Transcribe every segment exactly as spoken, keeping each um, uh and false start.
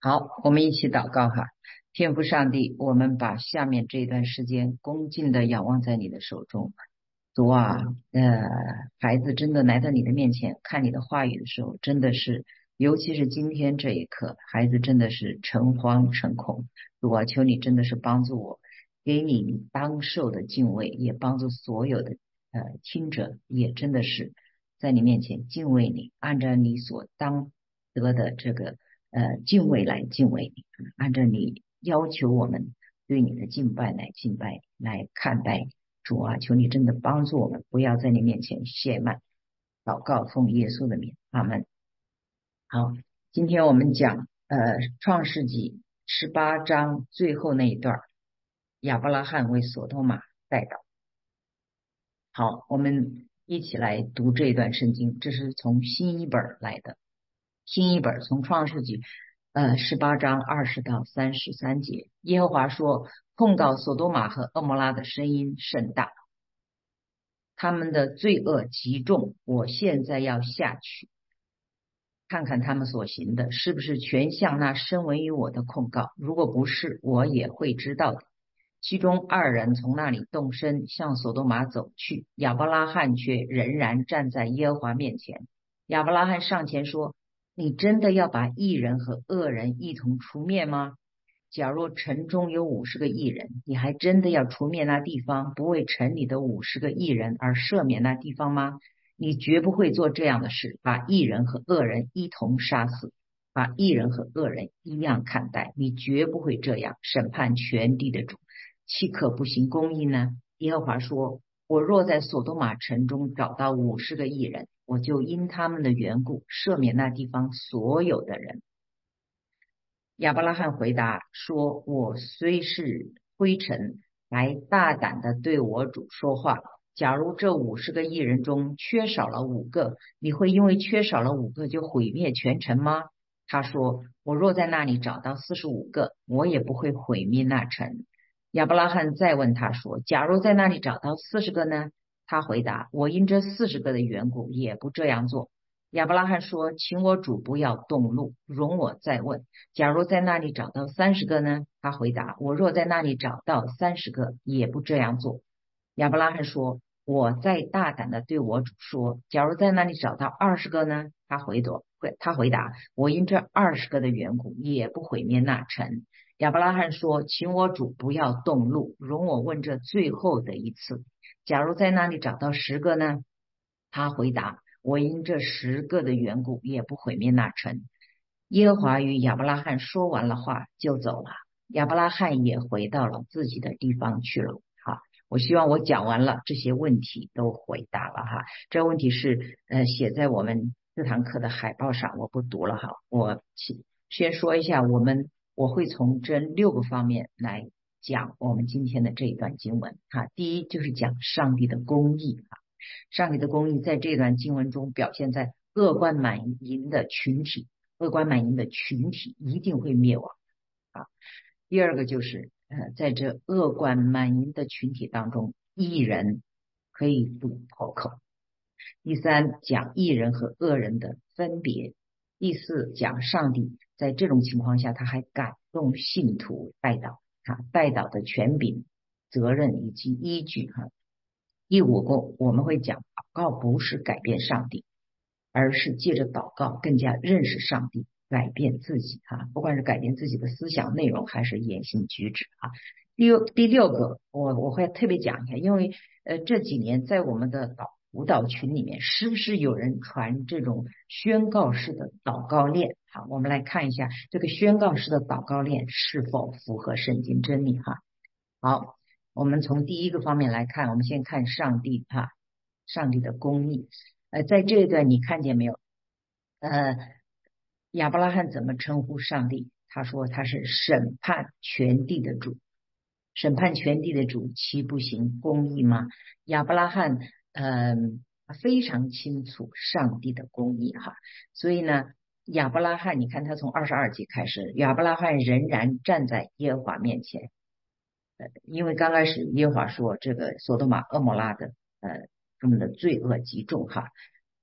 好，我们一起祷告哈。天父上帝，我们把下面这段时间恭敬的仰望在你的手中。主啊，呃，孩子真的来到你的面前，看你的话语的时候，真的是，尤其是今天这一刻，孩子真的是诚惶诚恐。主啊，求你真的是帮助我，给你当受的敬畏，也帮助所有的呃听者，也真的是在你面前敬畏你，按照你所当得的这个呃敬畏来敬畏你，按照你要求我们对你的敬拜来敬拜来看待。主啊，求你真的帮助我们，不要在你面前懈慢。祷告奉耶稣的名，阿门。好，今天我们讲呃创世纪十八章最后那一段，亚伯拉罕为所多玛代祷。好，我们一起来读这一段圣经，这是从新一本来的。新一本从创世纪呃十八章二十到三十三节，耶和华说，控告所多玛和蛾摩拉的声音甚大，他们的罪恶极重，我现在要下去看看他们所行的是不是全像那身为于我的控告，如果不是，我也会知道的。其中二人从那里动身向所多玛走去，亚伯拉罕却仍然站在耶和华面前。亚伯拉罕上前说，你真的要把义人和恶人一同除灭吗？假若城中有五十个义人，你还真的要除灭那地方，不为城里的五十个义人而赦免那地方吗？你绝不会做这样的事，把义人和恶人一同杀死，把义人和恶人一样看待。你绝不会这样审判全地的主，岂可不行公义呢？耶和华说，我若在所多玛城中找到五十个义人，我就因他们的缘故赦免那地方所有的人。亚伯拉罕回答说，我虽是灰尘，还大胆的对我主说话。假如这五十个义人中缺少了五个，你会因为缺少了五个就毁灭全城吗？他说，我若在那里找到四十五个，我也不会毁灭那城。亚伯拉罕再问他说，假如在那里找到四十个呢？他回答，我因这四十个的缘故也不这样做。亚伯拉罕说，请我主不要动怒，容我再问，假如在那里找到三十个呢？他回答，我若在那里找到三十个也不这样做。亚伯拉罕说，我再大胆的对我主说，假如在那里找到二十个呢？他回答他回答，我因这二十个的缘故也不毁灭那城。亚伯拉罕说，请我主不要动怒，容我问这最后的一次，假如在那里找到十个呢？他回答，我因这十个的缘故也不毁灭那城。耶和华与亚伯拉罕说完了话就走了，亚伯拉罕也回到了自己的地方去了。好，我希望我讲完了这些问题都回答了哈。这问题是呃写在我们这堂课的海报上，我不读了哈。我先说一下，我们我会从这六个方面来讲我们今天的这一段经文哈。第一就是讲上帝的公义哈。上帝的公义在这段经文中表现在恶贯满盈的群体，恶贯满盈的群体一定会灭亡啊。第二个就是呃，在这恶贯满盈的群体当中，义人可以堵破口。第三，讲义人和恶人的分别。第四，讲上帝在这种情况下他还感动信徒代祷，哈，代祷的权柄、责任以及依据哈。第五个，我们会讲祷告不是改变上帝，而是借着祷告更加认识上帝，改变自己啊，不管是改变自己的思想内容还是言行举止啊。第六第六个，我我会特别讲一下，因为呃这几年在我们的祷舞蹈群里面，时不时有人传这种宣告式的祷告链。好，我们来看一下这个宣告式的祷告链是否符合圣经真理哈。好，我们从第一个方面来看，我们先看上帝哈，上帝的公义。呃，在这一段你看见没有？呃，亚伯拉罕怎么称呼上帝？他说他是审判全地的主，审判全地的主，岂不行公义吗？亚伯拉罕嗯、呃、非常清楚上帝的公义哈，所以呢，亚伯拉罕你看他从二十二节开始，亚伯拉罕仍然站在耶和华面前。因为刚开始耶和华说这个所多玛、蛾摩拉的呃他们的罪恶极重哈，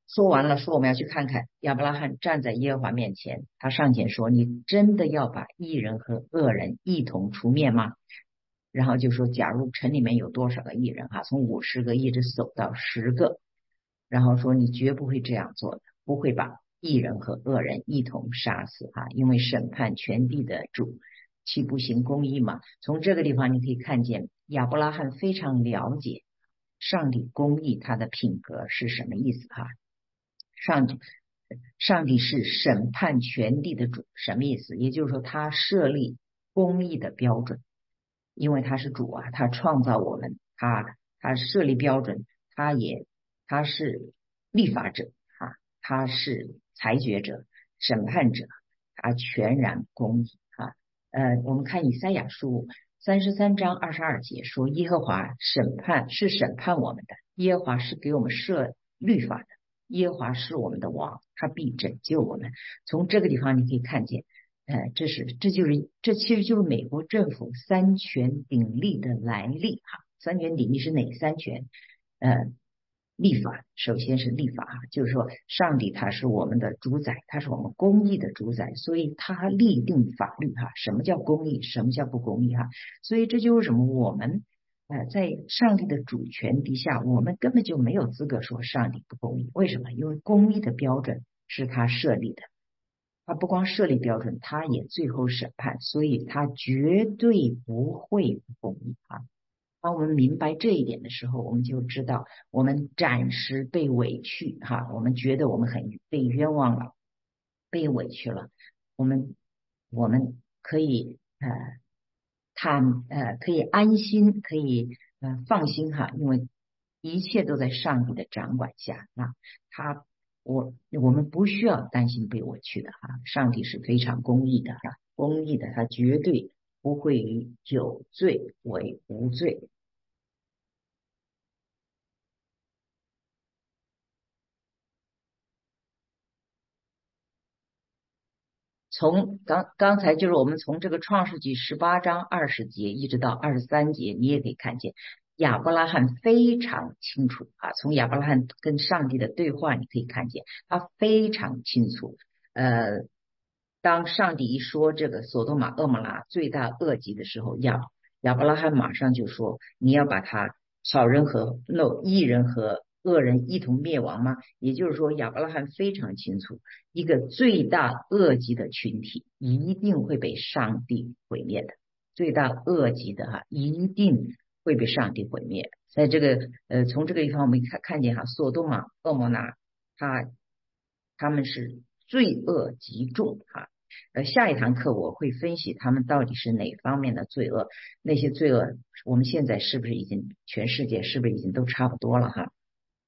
说完了，说我们要去看看亚伯拉罕站在耶和华面前，他上前说：“你真的要把义人和恶人一同除灭吗？”然后就说：“假如城里面有多少个义人哈，从五十个一直走到十个，然后说你绝不会这样做的，不会把义人和恶人一同杀死哈，因为审判全地的主岂不行公义吗？”从这个地方你可以看见亚伯拉罕非常了解上帝公义他的品格是什么意思哈。上帝，上帝是审判全地的主，什么意思？也就是说，他设立公义的标准，因为他是主啊，他创造我们，他他设立标准，他也他是立法者啊，他是裁决者、审判者，他全然公义啊。呃，我们看以赛亚书三十三章二十二节说，耶和华审判是审判我们的，耶和华是给我们设律法的。耶和华是我们的王，他必拯救我们。从这个地方你可以看见，呃，这是这就是这其实就是美国政府三权鼎立的来历哈。三权鼎立是哪三权？呃，立法，首先是立法哈，就是说上帝他是我们的主宰，他是我们公义的主宰，所以他立定法律哈。什么叫公义？什么叫不公义哈？所以这就是什么？我们呃，在上帝的主权底下，我们根本就没有资格说上帝不公义。为什么？因为公义的标准是他设立的，他不光设立标准，他也最后审判，所以他绝对不会不公义啊。当我们明白这一点的时候，我们就知道，我们暂时被委屈哈，我们觉得我们很被冤枉了，被委屈了，我们我们可以呃。他呃可以安心，可以呃放心哈，因为一切都在上帝的掌管下啊。他我我们不需要担心被委屈的哈，上帝是非常公义的哈，公义的，他绝对不会以有罪为无罪。从刚刚才就是我们从这个创世纪十八章二十节一直到二十三节，你也可以看见亚伯拉罕非常清楚啊。从亚伯拉罕跟上帝的对话，你可以看见他非常清楚。呃，当上帝一说这个索多玛、蛾摩拉罪大恶极的时候，亚亚伯拉罕马上就说：“你要把他好人和no义人和恶人一同灭亡吗？”也就是说，亚伯拉罕非常清楚。一个罪大恶极的群体一定会被上帝毁灭的，罪大恶极的哈，一定会被上帝毁灭。在这个呃，从这个地方我们看看见哈，索多玛、蛾摩拉，他他们是罪恶极重哈。呃，下一堂课我会分析他们到底是哪方面的罪恶，那些罪恶我们现在是不是已经全世界是不是已经都差不多了哈？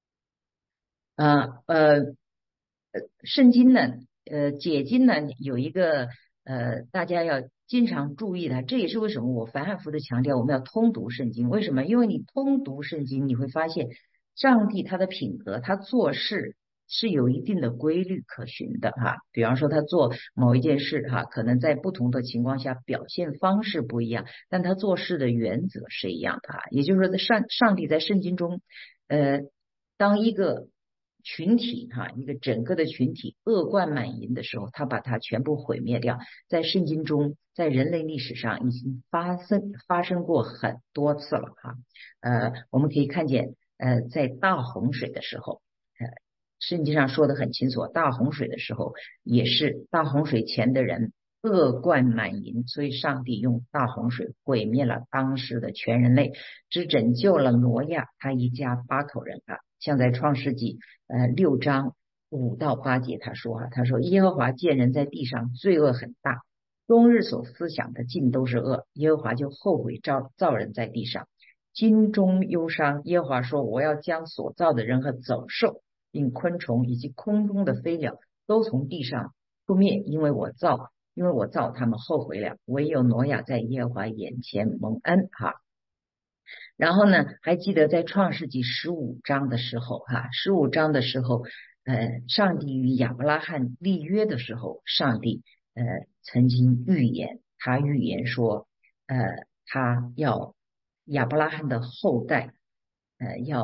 啊呃呃，圣经呢，呃，解经呢有一个呃，大家要经常注意的，这也是为什么我反反复复的强调我们要通读圣经。为什么？因为你通读圣经，你会发现上帝他的品格，他做事是有一定的规律可循的哈。比方说他做某一件事哈，可能在不同的情况下表现方式不一样，但他做事的原则是一样的哈。也就是说，在上上帝在圣经中，呃，当一个群体哈，一个整个的群体恶贯满盈的时候，他把它全部毁灭掉。在圣经中，在人类历史上已经发生发生过很多次了哈。呃，我们可以看见，呃，在大洪水的时候，呃，圣经上说的很清楚，大洪水的时候也是大洪水前的人恶贯满盈，所以上帝用大洪水毁灭了当时的全人类，只拯救了挪亚他一家八口人啊。像在创世纪呃六章五到八节，他说哈、啊，他说耶和华见人在地上罪恶很大，终日所思想的尽都是恶，耶和华就后悔造造人在地上，心中忧伤。耶和华说：“我要将所造的人和走兽，并昆虫以及空中的飞鸟都从地上扑灭，因为我造，因为我造他们后悔了。唯有挪亚在耶和华眼前蒙恩。”哈。然后呢，还记得在创世纪十五章的时候，哈，十五章的时候，呃，上帝与亚伯拉罕立约的时候，上帝呃曾经预言，他预言说，呃，他要亚伯拉罕的后代，呃，要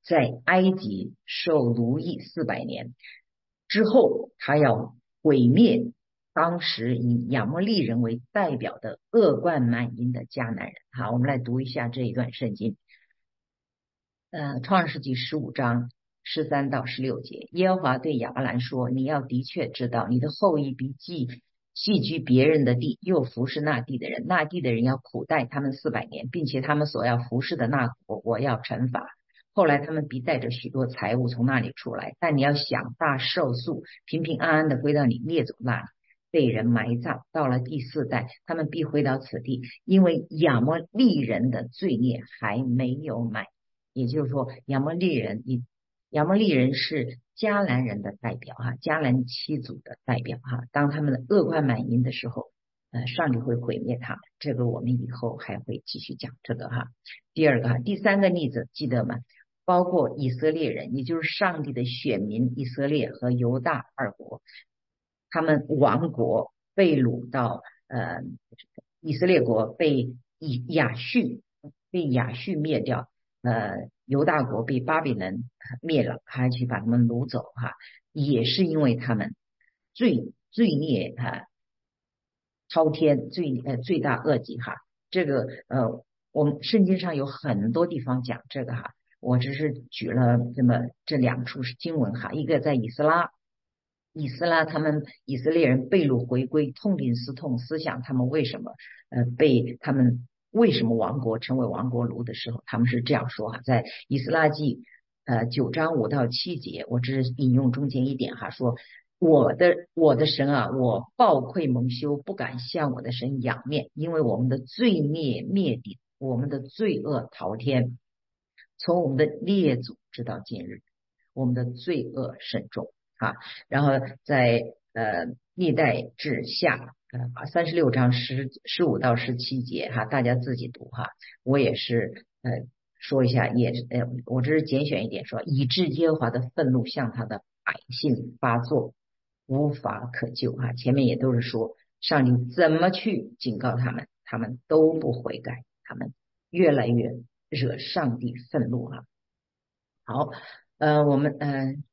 在埃及受奴役四百年之后，他要毁灭当时以亚摩利人为代表的恶贯满盈的迦南人。好，我们来读一下这一段圣经。呃，创世纪十五章十三到十六节，耶和华对亚伯兰说：“你要的确知道，你的后裔必寄寄居别人的地，又服侍那地的人，那地的人要苦待他们四百年，并且他们所要服侍的那国，我要惩罚。后来他们必带着许多财物从那里出来，但你要享大寿数，平平安安的归到你列祖那里，被人埋葬。到了第四代，他们必回到此地，因为亚摩利人的罪孽还没有满。”也就是说，亚摩利人，以亚摩利人是迦南人的代表哈，迦南七族的代表哈。当他们的恶贯满盈的时候，呃，上帝会毁灭他们。这个我们以后还会继续讲这个哈。第二个哈，第三个例子记得吗？包括以色列人，也就是上帝的选民以色列和犹大二国，他们亡国被掳到呃以色列国被以亚述被亚述灭掉。呃，犹大国被巴比伦灭了，还去把他们掳走哈，也是因为他们罪罪孽哈滔天，罪呃罪大恶极哈。这个呃，我们圣经上有很多地方讲这个哈，我只是举了这么这两处经文哈，一个在以斯拉，以斯拉他们以色列人被掳回归，痛定思痛，思想他们为什么呃被他们。为什么亡国成为亡国奴的时候，他们是这样说哈，在以斯拉记呃九章五到七节，我只是引用中间一点哈，说我的我的神啊，我暴愧蒙羞，不敢向我的神仰面，因为我们的罪孽灭顶，我们的罪恶滔天，从我们的列祖直到今日，我们的罪恶甚重啊。然后在呃历代志下。呃，三十六章十十五到十七节哈，大家自己读哈。我也是呃说一下，也呃我这是拣选一点说，以致耶和华的愤怒向他的百姓发作，无法可救哈。前面也都是说上帝怎么去警告他们，他们都不悔改，他们越来越惹上帝愤怒哈。好，呃，我们嗯。呃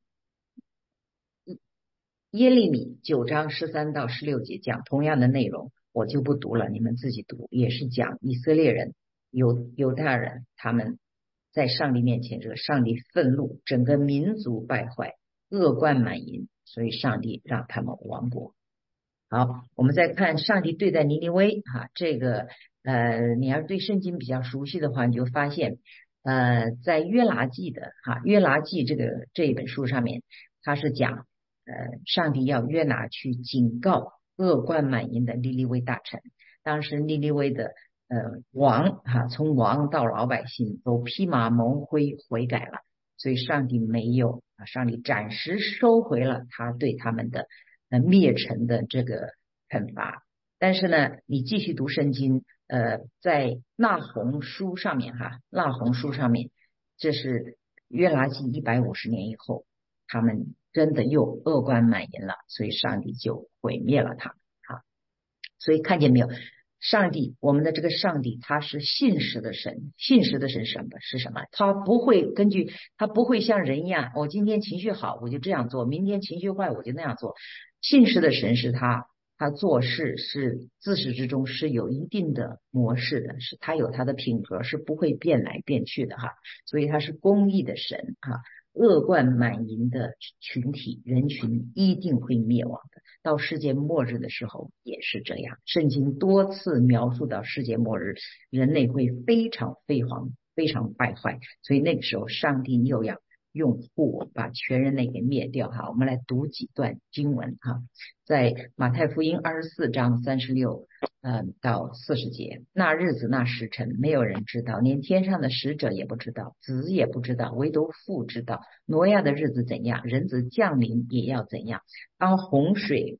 耶利米九章十三到十六节讲同样的内容，我就不读了，你们自己读。也是讲以色列人、犹犹大人他们在上帝面前，这个上帝愤怒，整个民族败坏，恶贯满盈，所以上帝让他们亡国。好，我们再看上帝对待尼尼微哈，这个呃，你要是对圣经比较熟悉的话，你就发现呃，在约拿记的哈约拿记这个这一本书上面，他是讲。呃，上帝要约拿去警告恶贯满盈的尼尼微大臣。当时尼尼微的呃王哈、啊，从王到老百姓都披麻蒙灰悔改了，所以上帝没有啊，上帝暂时收回了他对他们的呃灭城的这个惩罚。但是呢，你继续读圣经，呃，在那鸿书上面哈，那鸿书上面，这是约拿记一百五十年以后，他们。真的又恶贯满盈了，所以上帝就毁灭了他们啊！所以看见没有，上帝，我们的这个上帝，他是信实的神，信实的神什么是什么？他不会根据，他不会像人一样，我今天情绪好我就这样做，明天情绪坏我就那样做。信实的神是他，他做事是自始至终是有一定的模式的，是他有他的品格，是不会变来变去的哈。所以他是公义的神哈。恶贯满盈的群体人群一定会灭亡的，到世界末日的时候也是这样。圣经多次描述到世界末日，人类会非常非常非常败坏，所以那个时候上帝又要用火把全人类给灭掉哈。我们来读几段经文哈，在马太福音二十四章三十六嗯到四十节，那日子那时辰没有人知道，连天上的使者也不知道，子也不知道，唯独父知道。挪亚的日子怎样，人子降临也要怎样。当洪水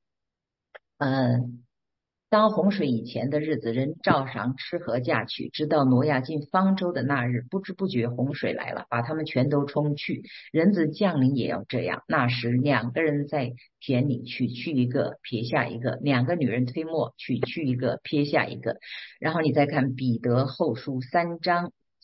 嗯当洪水以前的日子，人照常吃喝嫁娶，直到挪亚进方舟的那日，不知不觉洪水来了，把他们全都冲去。人子降临也要这样。那时两个人在田里，取去一个，撇下一个；两个女人推磨，取去一个，撇下一个。然后你再看彼得后书三章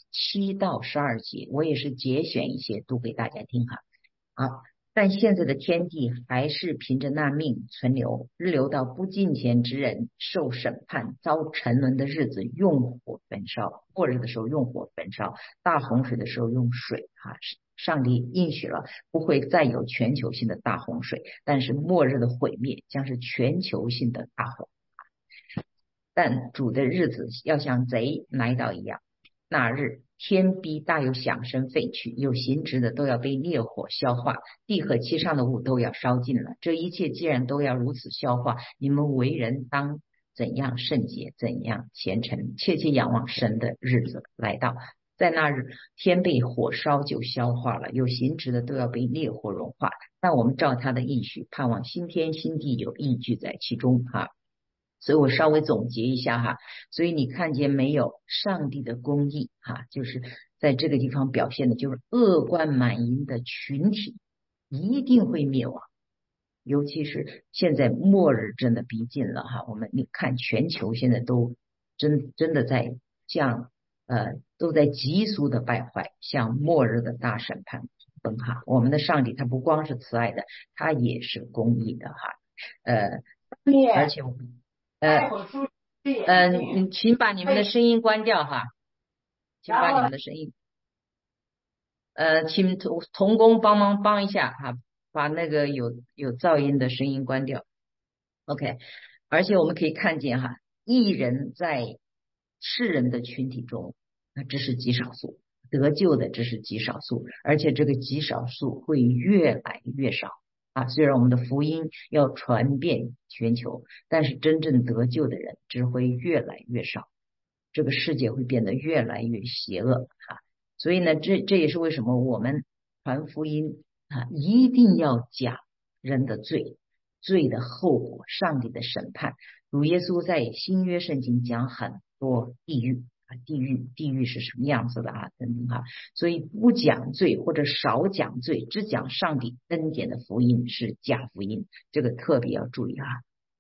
七到十二节，我也是节选一些读给大家听哈。好，但现在的天地还是凭着那命存留，日流到不敬虔之人受审判，遭沉沦的日子用火焚烧，末日的时候用火焚烧，大洪水的时候用水哈。上帝应许了不会再有全球性的大洪水，但是末日的毁灭将是全球性的大洪。但主的日子要像贼来到一样，那日天必大有响声废去，有形质的都要被烈火消化，地和其上的物都要烧尽了。这一切既然都要如此消化，你们为人当怎样圣洁，怎样虔诚，切切仰望神的日子来到。在那日，天被火烧就消化了，有形质的都要被烈火融化。但我们照他的应许，盼望新天新地有义居在其中哈。所以我稍微总结一下哈，所以你看见没有，上帝的公义哈，就是在这个地方表现的就是恶贯满盈的群体一定会灭亡，尤其是现在末日真的逼近了哈，我们你看全球现在都真真的在向呃都在急速的败坏，向末日的大审判奔哈。我们的上帝他不光是慈爱的，他也是公义的哈，呃，而且我们。呃，呃，你请把你们的声音关掉哈，请把你们的声音，呃，请同同工帮忙帮一下哈，把那个有有噪音的声音关掉。OK，而且我们可以看见哈，艺人在世人的群体中，那只是极少数，得救的只是极少数，而且这个极少数会越来越少。啊，虽然我们的福音要传遍全球，但是真正得救的人只会越来越少，这个世界会变得越来越邪恶啊！所以呢，这这也是为什么我们传福音啊，一定要讲人的罪，罪的后果，上帝的审判。主耶稣在新约圣经讲很多地狱。啊，地狱，地狱是什么样子的啊？等等哈，所以不讲罪或者少讲罪，只讲上帝恩典的福音是假福音，这个特别要注意哈。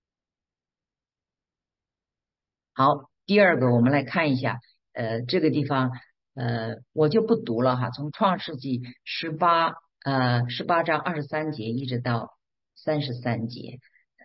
好，第二个我们来看一下，呃，这个地方，呃，我就不读了哈，从创世纪十八呃十八章二十三节一直到三十三节。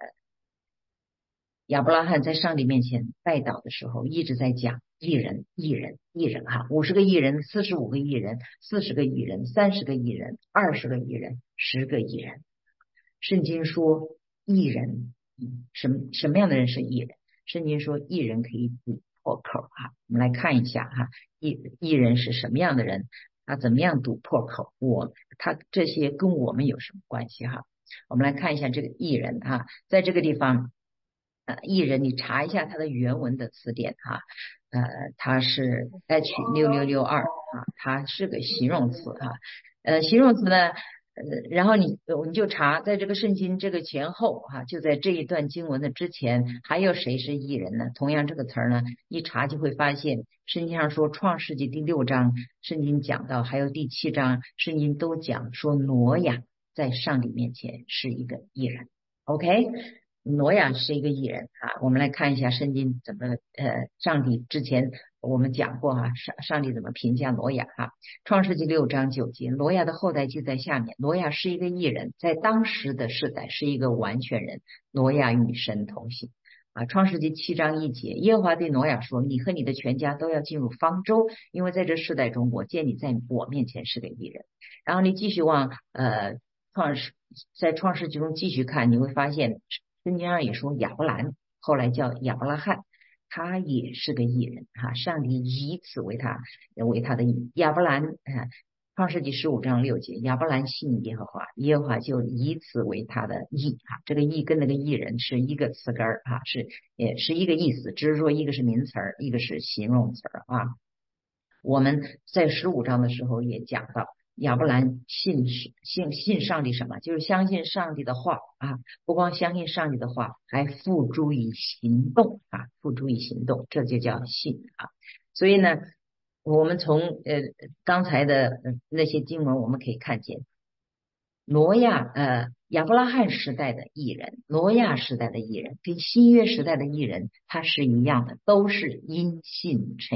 亚伯拉罕在上帝面前拜倒的时候，一直在讲一人一人一人哈，五十个艺人，四十五个艺人，四十个艺人，三十个艺人，二十个艺人，十个艺人。圣经说艺人，什么什么样的人是艺人？圣经说艺人可以堵破口哈。我们来看一下哈，艺艺人是什么样的人？他怎么样堵破口？我他这些跟我们有什么关系哈？我们来看一下这个艺人哈，在这个地方。呃，艺人，你查一下它的原文的词典哈，呃，它是 H 六六六二啊，它是个形容词哈，呃，形容词呢，呃，然后你你就查在这个圣经这个前后哈，就在这一段经文的之前，还有谁是艺人呢？同样这个词儿呢，一查就会发现，圣经上说创世纪第六章，圣经讲到，还有第七章，圣经都讲说挪亚在上帝面前是一个艺人 ，OK。挪亚是一个艺人啊，我们来看一下圣经怎么呃，上帝之前我们讲过哈、啊，上上帝怎么评价挪亚哈、啊？创世纪六章九节，挪亚的后代就在下面。挪亚是一个艺人，在当时的世代是一个完全人。挪亚与神同行啊。创世纪七章一节，耶和华对挪亚说：“你和你的全家都要进入方舟，因为在这世代中，我见你在我面前是个艺人。”然后你继续往呃创世在创世纪中继续看，你会发现。圣经上也说亚伯兰后来叫亚伯拉罕，他也是个艺人哈，上帝以此为他为他的义。亚伯兰啊，创世纪十五章六节，亚伯兰信耶和华，耶和华就以此为他的义哈。这个义跟那个艺人是一个词根儿哈，是也是一个意思，只是说一个是名词儿，一个是形容词儿啊。我们在十五章的时候也讲到。亚伯兰信信信上帝什么？就是相信上帝的话啊，不光相信上帝的话，还付诸于行动啊，付诸于行动，这就叫信啊。所以呢，我们从呃刚才的那些经文，我们可以看见，挪亚呃亚伯拉罕时代的艺人，挪亚时代的艺人，跟新约时代的艺人，他是一样的，都是因信称义。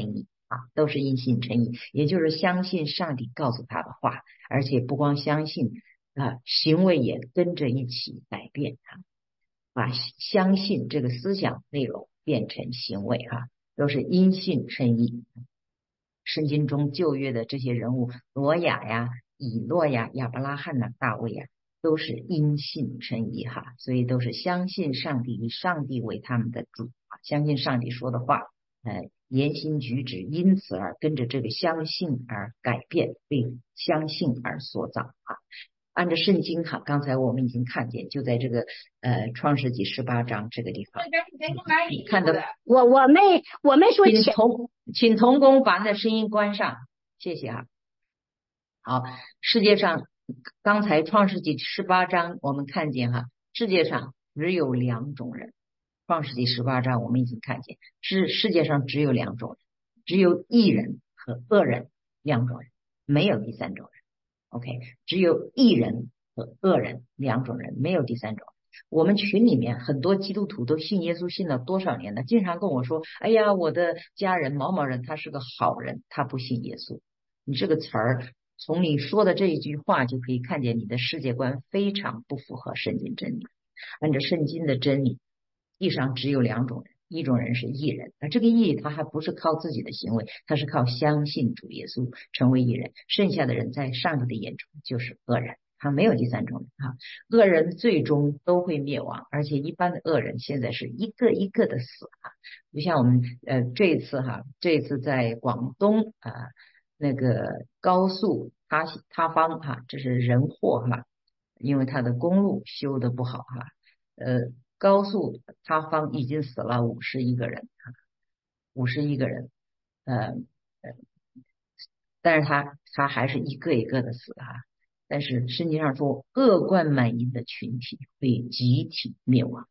啊，都是因信称义，也就是相信上帝告诉他的话，而且不光相信啊，行为也跟着一起改变啊，把相信这个思想内容变成行为哈，都是因信称义。圣经中旧约的这些人物，挪亚呀、以诺呀、亚伯拉罕呐、大卫呀，都是因信称义哈，所以都是相信上帝，以上帝为他们的主，相信上帝说的话，呃，言行举止因此而跟着这个相信而改变，被相信而塑造啊。按照圣经哈，刚才我们已经看见，就在这个呃创世纪十八章这个地方，你看到， 我我没我没说请童请童工把那声音关上，谢谢哈。好，世界上刚才创世纪十八章我们看见哈，世界上只有两种人。创世纪十八章我们已经看见，是世界上只有两种人，只有义人和恶人两种人，没有第三种人。OK， 只有义人和恶人两种人，没有第三种。我们群里面很多基督徒都信耶稣信了多少年了，经常跟我说，哎呀，我的家人某某人他是个好人，他不信耶稣。你这个词儿从你说的这一句话就可以看见你的世界观非常不符合圣经真理。按照圣经的真理，地上只有两种人，一种人是义人，而这个义他还不是靠自己的行为，他是靠相信主耶稣成为义人，剩下的人在上帝的眼中就是恶人，他没有第三种人啊。恶人最终都会灭亡，而且一般的恶人现在是一个一个的死啊，就像我们呃这一次哈，这一次在广东啊、呃、那个高速塌塌方哈，这是人祸哈，因为它的公路修的不好哈，呃。高速塌方已经死了五十一个人，五十一个人，呃呃，但是他他还是一个一个的死啊。但是圣经上说，恶贯满盈的群体会集体灭亡。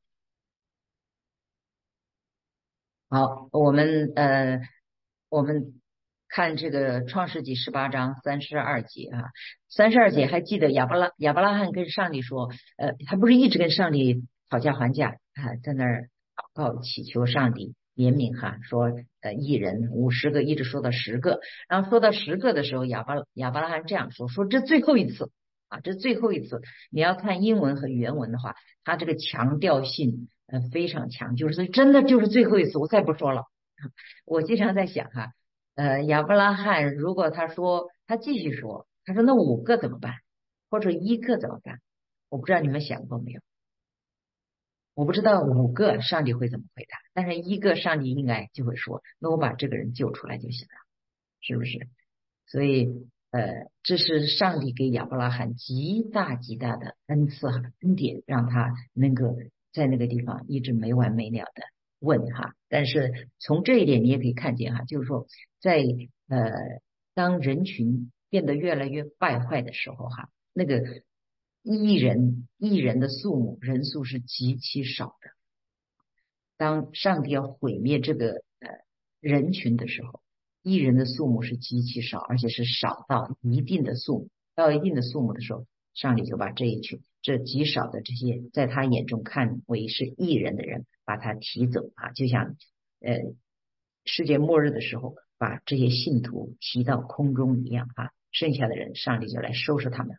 好，我们呃我们看这个创世纪十八章三十二节啊，三十二节还记得亚伯拉亚伯拉罕跟上帝说，呃，他不是一直跟上帝讨价还价啊，在那儿祷告祈求上帝怜悯哈，说呃一人五十个，一直说到十个，然后说到十个的时候，亚伯亚伯拉罕这样说，说这最后一次啊，这最后一次，你要看英文和原文的话，他这个强调性呃非常强，就是真的就是最后一次，我再不说了。我经常在想哈，呃，亚伯拉罕如果他说他继续说，他说那五个怎么办，或者一个怎么办？我不知道你们想过没有？我不知道五个上帝会怎么回答，但是一个上帝应该就会说，那我把这个人救出来就行了，是不是？所以呃，这是上帝给亚伯拉罕极大极大的恩赐和恩典，让他能够在那个地方一直没完没了的问哈。但是从这一点你也可以看见哈，就是说在呃当人群变得越来越败坏的时候哈，那个艺人艺人的数目人数是极其少的。当上帝要毁灭这个呃人群的时候，艺人的数目是极其少，而且是少到一定的数目，到一定的数目的时候，上帝就把这一群这极少的这些在他眼中看为是艺人的人，把他提走啊，就像呃世界末日的时候把这些信徒提到空中一样啊，剩下的人上帝就来收拾他们。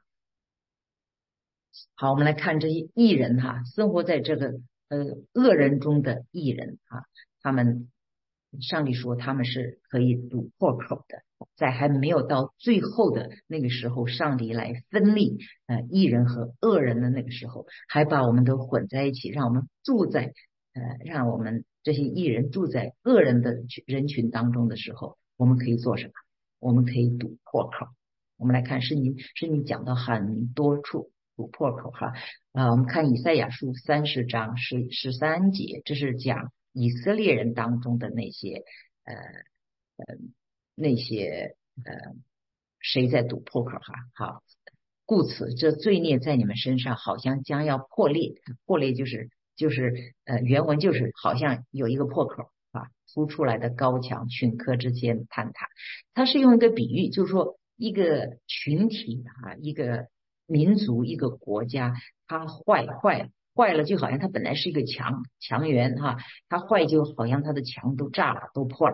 好，我们来看这些艺人哈，生活在这个呃恶人中的艺人啊，他们上帝说他们是可以堵破口的，在还没有到最后的那个时候，上帝来分立呃艺人和恶人的那个时候，还把我们都混在一起，让我们住在呃让我们这些艺人住在恶人的人群当中的时候，我们可以做什么？我们可以堵破口。我们来看圣经，圣经讲到很多处堵破口哈啊，我们看以赛亚书三十章十十三节，这是讲以色列人当中的那些呃呃那些呃谁在堵破口哈？好，故此这罪孽在你们身上，好像将要破裂，破裂就是就是呃原文就是好像有一个破口啊，凸出来的高墙，群科之间坍塌。它是用一个比喻，就是说一个群体啊，一个民族，一个国家，它坏坏坏了，就好像它本来是一个墙墙垣哈，它坏就好像它的墙都炸了，都破了。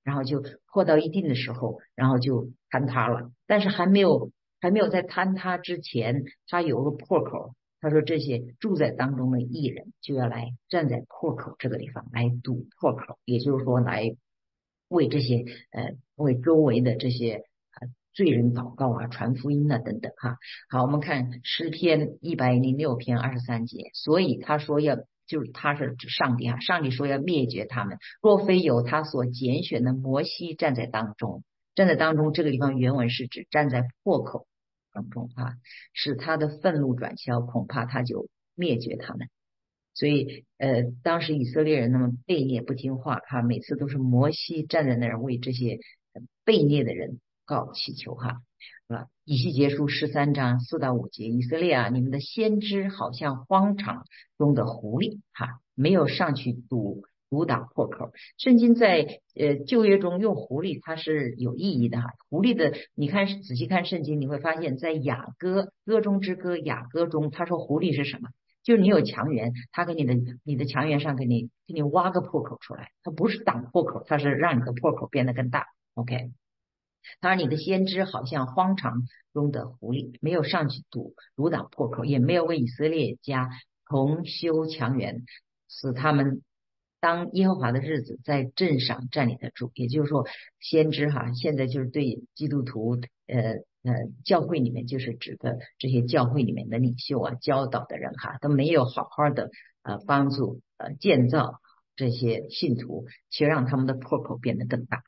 然后就破到一定的时候，然后就坍塌了。但是还没有还没有在坍塌之前，它有个破口。他说这些住在当中的艺人就要来站在破口这个地方来堵破口，也就是说来为这些呃为周围的这些呃罪人祷告啊、传福音啊等等哈。好，我们看诗篇一百零六篇二十三节，所以他说要就是他是指上帝啊，上帝说要灭绝他们，若非有他所拣选的摩西站在当中，站在当中这个地方原文是指站在破口当中啊，使他的愤怒转消，恐怕他就灭绝他们。所以呃，当时以色列人那么悖逆不听话哈，每次都是摩西站在那儿为这些悖逆的人告祈求哈。啊，以西结书十三章四到五节，以色列啊，你们的先知好像荒场中的狐狸哈，没有上去堵堵打破口。圣经在呃旧约中用狐狸，它是有意义的哈。狐狸的，你看仔细看圣经，你会发现在雅歌歌中之歌雅歌中，他说狐狸是什么？就是你有墙垣，他给你的你的墙垣上给你给你挖个破口出来，它不是挡破口，它是让你的破口变得更大。OK。当然，你的先知好像荒场中的狐狸，没有上去堵阻挡破口，也没有为以色列家重修墙垣，使他们当耶和华的日子在镇上站立得住。也就是说，先知哈，现在就是对基督徒呃呃教会里面，就是指的这些教会里面的领袖啊、教导的人哈，都没有好好的呃帮助呃建造这些信徒，却让他们的破口变得更大。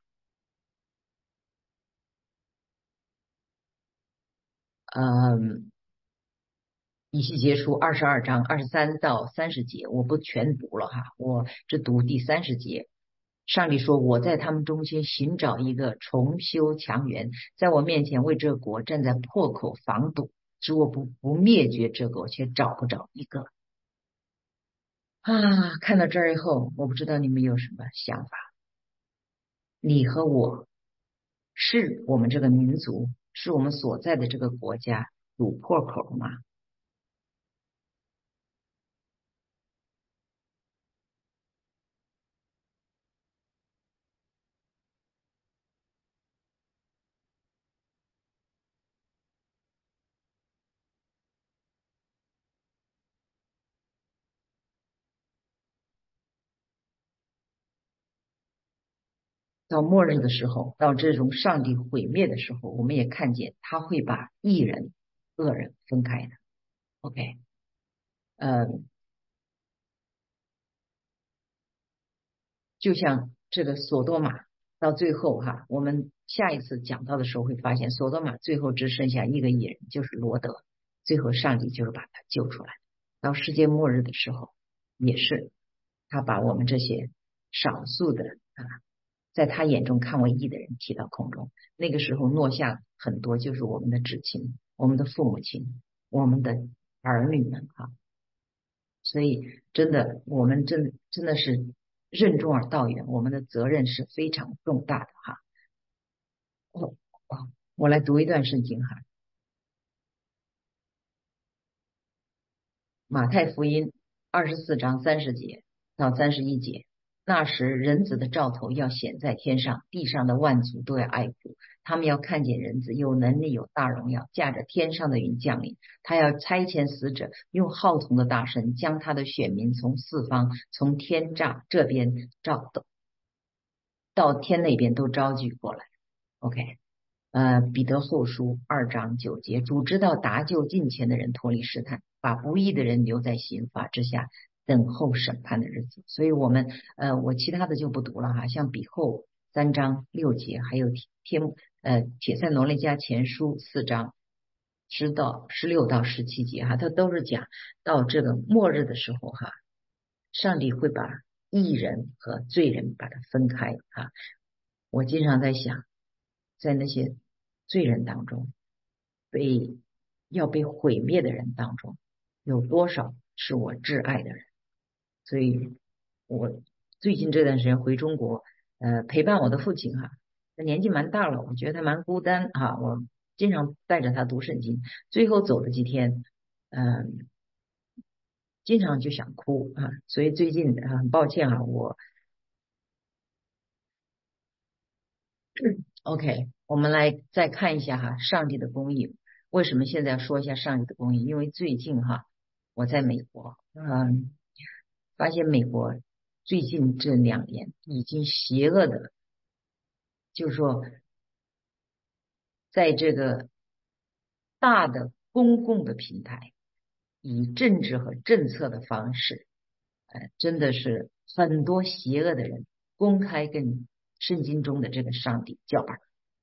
嗯，以西结书二十二章二十三到三十节，我不全读了哈，我只读第三十节。上帝说：“我在他们中间寻找一个重修墙垣，在我面前为这国站在破口防堵，使我不不灭绝这国，却找不着一个。”啊，看到这儿以后，我不知道你们有什么想法？你和我是我们这个民族，是我们所在的这个国家堵破口吗？到末日的时候，到这种上帝毁灭的时候，我们也看见他会把义人、恶人分开的。OK，呃，就像这个索多玛，到最后哈，我们下一次讲到的时候会发现，索多玛最后只剩下一个艺人，就是罗德，最后上帝就是把他救出来。到世界末日的时候，也是他把我们这些少数的啊，在他眼中看为义的人提到空中。那个时候，落下很多就是我们的至亲、我们的父母亲、我们的儿女们啊。所以，真的，我们真真的是任重而道远，我们的责任是非常重大的哈。我我我来读一段圣经哈，马太福音二十四章三十节到三十一节。那时，人子的兆头要显在天上，地上的万族都要爱主。他们要看见人子有能力、有大荣耀，驾着天上的云降临。他要差遣死者，用号筒的大声，将他的选民从四方、从天栅这边召到天那边都招聚过来。OK，呃，彼得后书二章九节，主知道搭救近前的人脱离试探，把不义的人留在刑罚之下，等候审判的日子。所以我们呃，我其他的就不读了哈，像彼后三章六节，还有帖呃帖撒罗尼迦前书四章十到十六到十七节哈，它都是讲到这个末日的时候哈，上帝会把义人和罪人把它分开哈。我经常在想，在那些罪人当中，被要被毁灭的人当中，有多少是我挚爱的人？所以，我最近这段时间回中国，呃，陪伴我的父亲哈，他年纪蛮大了，我觉得他蛮孤单哈，我经常带着他读圣经，最后走的几天，嗯、经常就想哭啊，所以最近啊，很抱歉啊，我 OK，我们来再看一下哈，上帝的公义。为什么现在要说一下上帝的公义？因为最近哈，我在美国，嗯，发现美国最近这两年已经邪恶的，就是说，在这个大的公共的平台，以政治和政策的方式，呃，真的是很多邪恶的人公开跟圣经中的这个上帝叫板，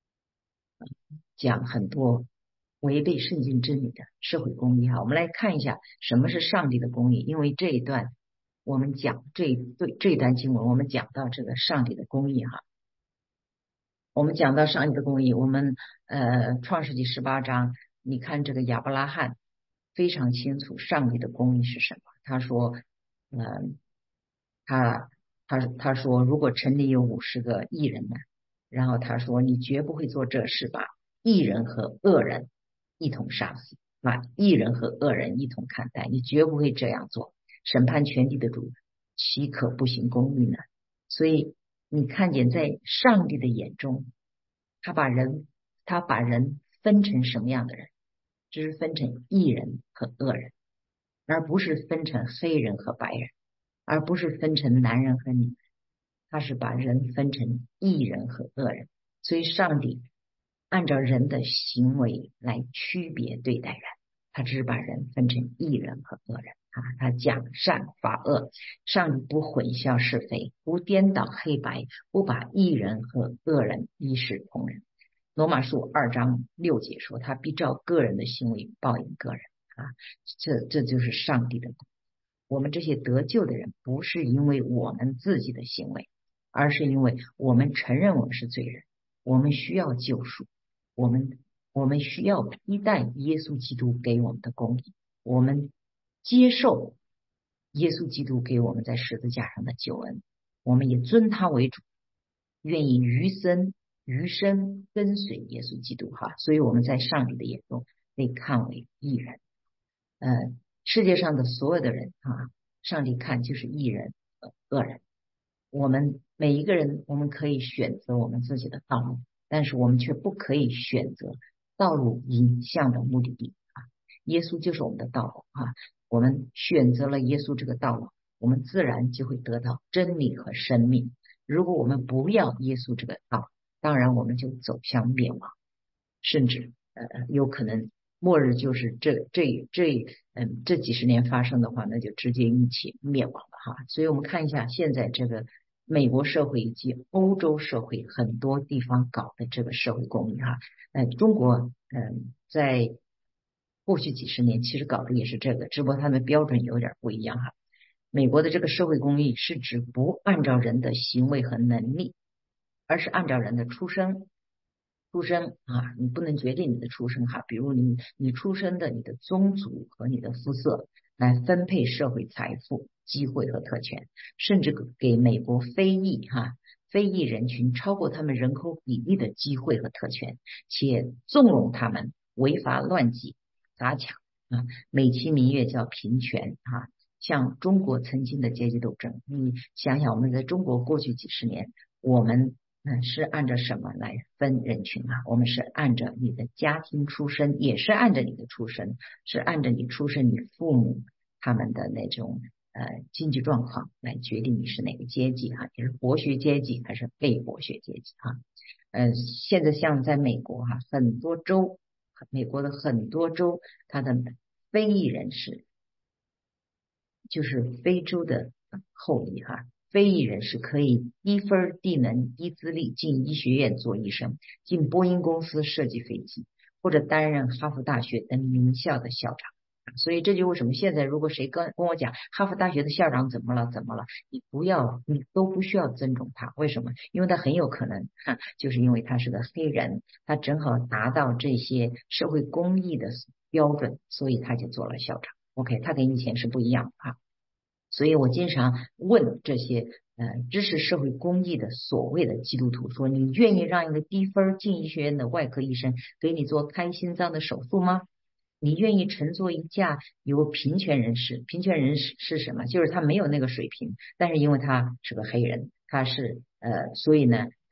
讲很多违背圣经真理的社会公义哈。我们来看一下什么是上帝的公义，因为这一段我们讲这一对这一段经文，我们讲到这个上帝的公义哈。我们讲到上帝的公义，我们呃创世纪十八章，你看这个亚伯拉罕非常清楚上帝的公义是什么。他说，嗯、呃，他他他说，如果城里有五十个义人呢，然后他说，你绝不会做这事吧？义人和恶人一同杀死，啊，义人和恶人一同看待，你绝不会这样做。审判全地的主，岂可不行公义呢？所以你看见在上帝的眼中，他把人他把人分成什么样的人？就是分成义人和恶人，而不是分成黑人和白人，而不是分成男人和女人，他是把人分成义人和恶人。所以上帝按照人的行为来区别对待人，他只是把人分成义人和恶人啊，他讲善罚恶，上帝不混淆是非，不颠倒黑白，不把义人和恶人一视同仁。罗马书二章六节说，他必照个人的行为报应个人啊，这这就是上帝的。我们这些得救的人，不是因为我们自己的行为，而是因为我们承认我们是罪人，我们需要救赎，我们我们需要披戴耶稣基督给我们的公义，我们接受耶稣基督给我们在十字架上的救恩，我们也尊他为主，愿意余生余生跟随耶稣基督哈。所以我们在上帝的眼中被看为义人。呃，世界上的所有的人啊，上帝看就是义人和恶人。我们每一个人，我们可以选择我们自己的道路，但是我们却不可以选择道路引向的目的地啊。耶稣就是我们的道路啊，我们选择了耶稣这个道路，我们自然就会得到真理和生命。如果我们不要耶稣这个道，当然我们就走向灭亡，甚至呃有可能末日就是这这这嗯这几十年发生的话，那就直接一起灭亡了哈。所以我们看一下现在这个美国社会以及欧洲社会很多地方搞的这个社会公益哈，呃中国嗯在过去几十年其实搞的也是这个，只不过它的标准有点不一样哈。美国的这个社会公益是指不按照人的行为和能力，而是按照人的出生。出生啊，你不能决定你的出生哈，比如你你出生的你的宗族和你的肤色来分配社会财富、机会和特权，甚至给美国非裔哈非裔人群超过他们人口比例的机会和特权，且纵容他们违法乱纪、砸抢啊，美其名曰叫平权啊。像中国曾经的阶级斗争，你想想我们在中国过去几十年，我们嗯，是按照什么来分人群啊？我们是按照你的家庭出身，也是按照你的出身，是按照你出身，你父母他们的那种呃经济状况来决定你是哪个阶级哈、啊，你是博学阶级还是被博学阶级哈、啊？呃，现在像在美国哈、啊，很多州，美国的很多州，它的非裔人士就是非洲的后裔哈、啊。非裔人士可以低分、低能、低资历进医学院做医生，进波音公司设计飞机，或者担任哈佛大学等名校的校长。所以这就为什么现在如果谁跟跟我讲哈佛大学的校长怎么了怎么了，你不要你都不需要尊重他。为什么？因为他很有可能哈，就是因为他是个黑人，他正好达到这些社会公益的标准，所以他就做了校长。OK， 他跟以前是不一样啊。所以我经常问这些呃支持社会公益的所谓的基督徒说，你愿意让一个低分进医学院的外科医生给你做开心脏的手术吗？你愿意乘坐一架由平权人士，平权人士是什么？就是他没有那个水平，但是因为他是个黑人，他是呃所以呢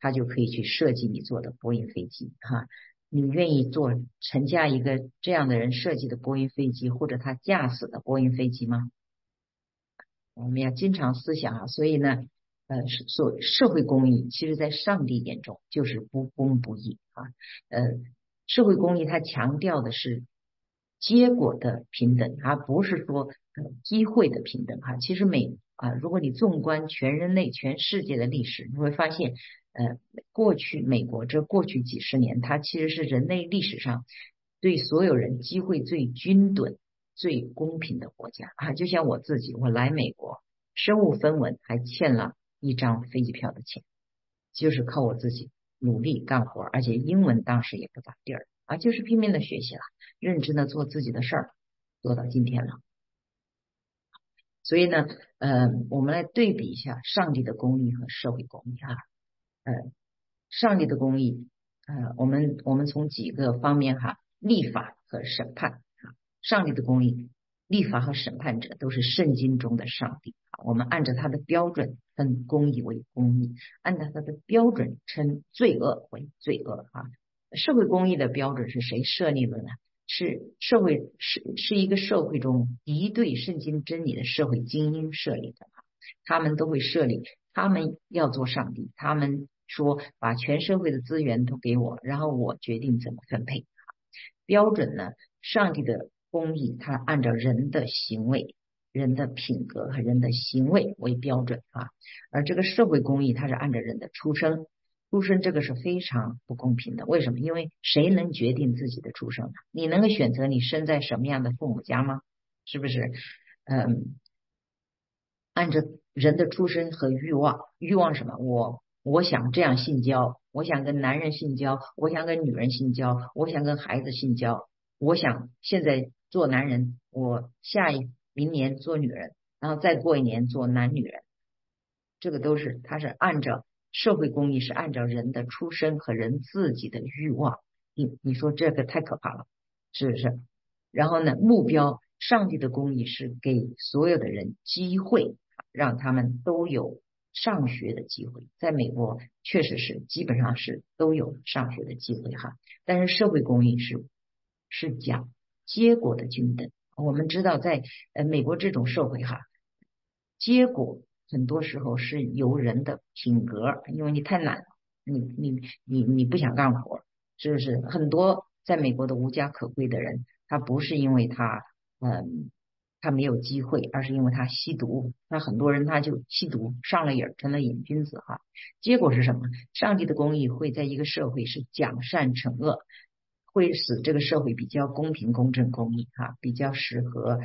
他就可以去设计你坐的波音飞机哈。你愿意做陈驾一个这样的人设计的波音飞机，或者他驾驶的波音飞机吗？我们要经常思想啊。所以呢，呃，所社会公义，其实在上帝眼中就是不公不义啊。呃，社会公义它强调的是结果的平等，而不是说呃机会的平等哈。其实每啊，如果你纵观全人类、全世界的历史，你会发现，呃，过去美国这过去几十年，它其实是人类历史上对所有人机会最均等、最公平的国家啊。就像我自己，我来美国，身无分文，还欠了一张飞机票的钱，就是靠我自己努力干活，而且英文当时也不咋地儿啊，就是拼命的学习了，认真的做自己的事儿，做到今天了。所以呢，呃，我们来对比一下上帝的公义和社会公义啊。呃，上帝的公义，呃，我们我们从几个方面哈，立法和审判啊。上帝的公义，立法和审判者都是圣经中的上帝啊。我们按照他的标准称公义为公义，按照他的标准称罪恶为罪恶啊。社会公义的标准是谁设立的呢？是社会是是一个社会中敌对圣经真理的社会精英设立的，他们都会设立，他们要做上帝，他们说把全社会的资源都给我，然后我决定怎么分配。标准呢，上帝的公义，他按照人的行为、人的品格和人的行为为标准啊，而这个社会公义，它是按照人的出生。出生这个是非常不公平的，为什么？因为谁能决定自己的出生呢？你能够选择你生在什么样的父母家吗？是不是？嗯，按照人的出身和欲望，欲望什么？我我想这样性交，我想跟男人性交，我想跟女人性交，我想跟孩子性交，我想现在做男人，我下一明年做女人，然后再过一年做男女人，这个都是它是按照社会公义，是按照人的出身和人自己的欲望。你你说这个太可怕了，是不是？然后呢，目标，上帝的公义是给所有的人机会，让他们都有上学的机会。在美国确实是基本上是都有上学的机会哈，但是社会公义是是讲结果的均等。我们知道在呃美国这种社会哈，结果很多时候是由人的品格，因为你太懒了，你你你你不想干活，是不是？很多在美国的无家可归的人，他不是因为他嗯他没有机会，而是因为他吸毒。那很多人他就吸毒上了瘾，成了瘾君子哈。结果是什么？上帝的公义会在一个社会是奖善惩恶，会使这个社会比较公平、公正、公义哈，比较适合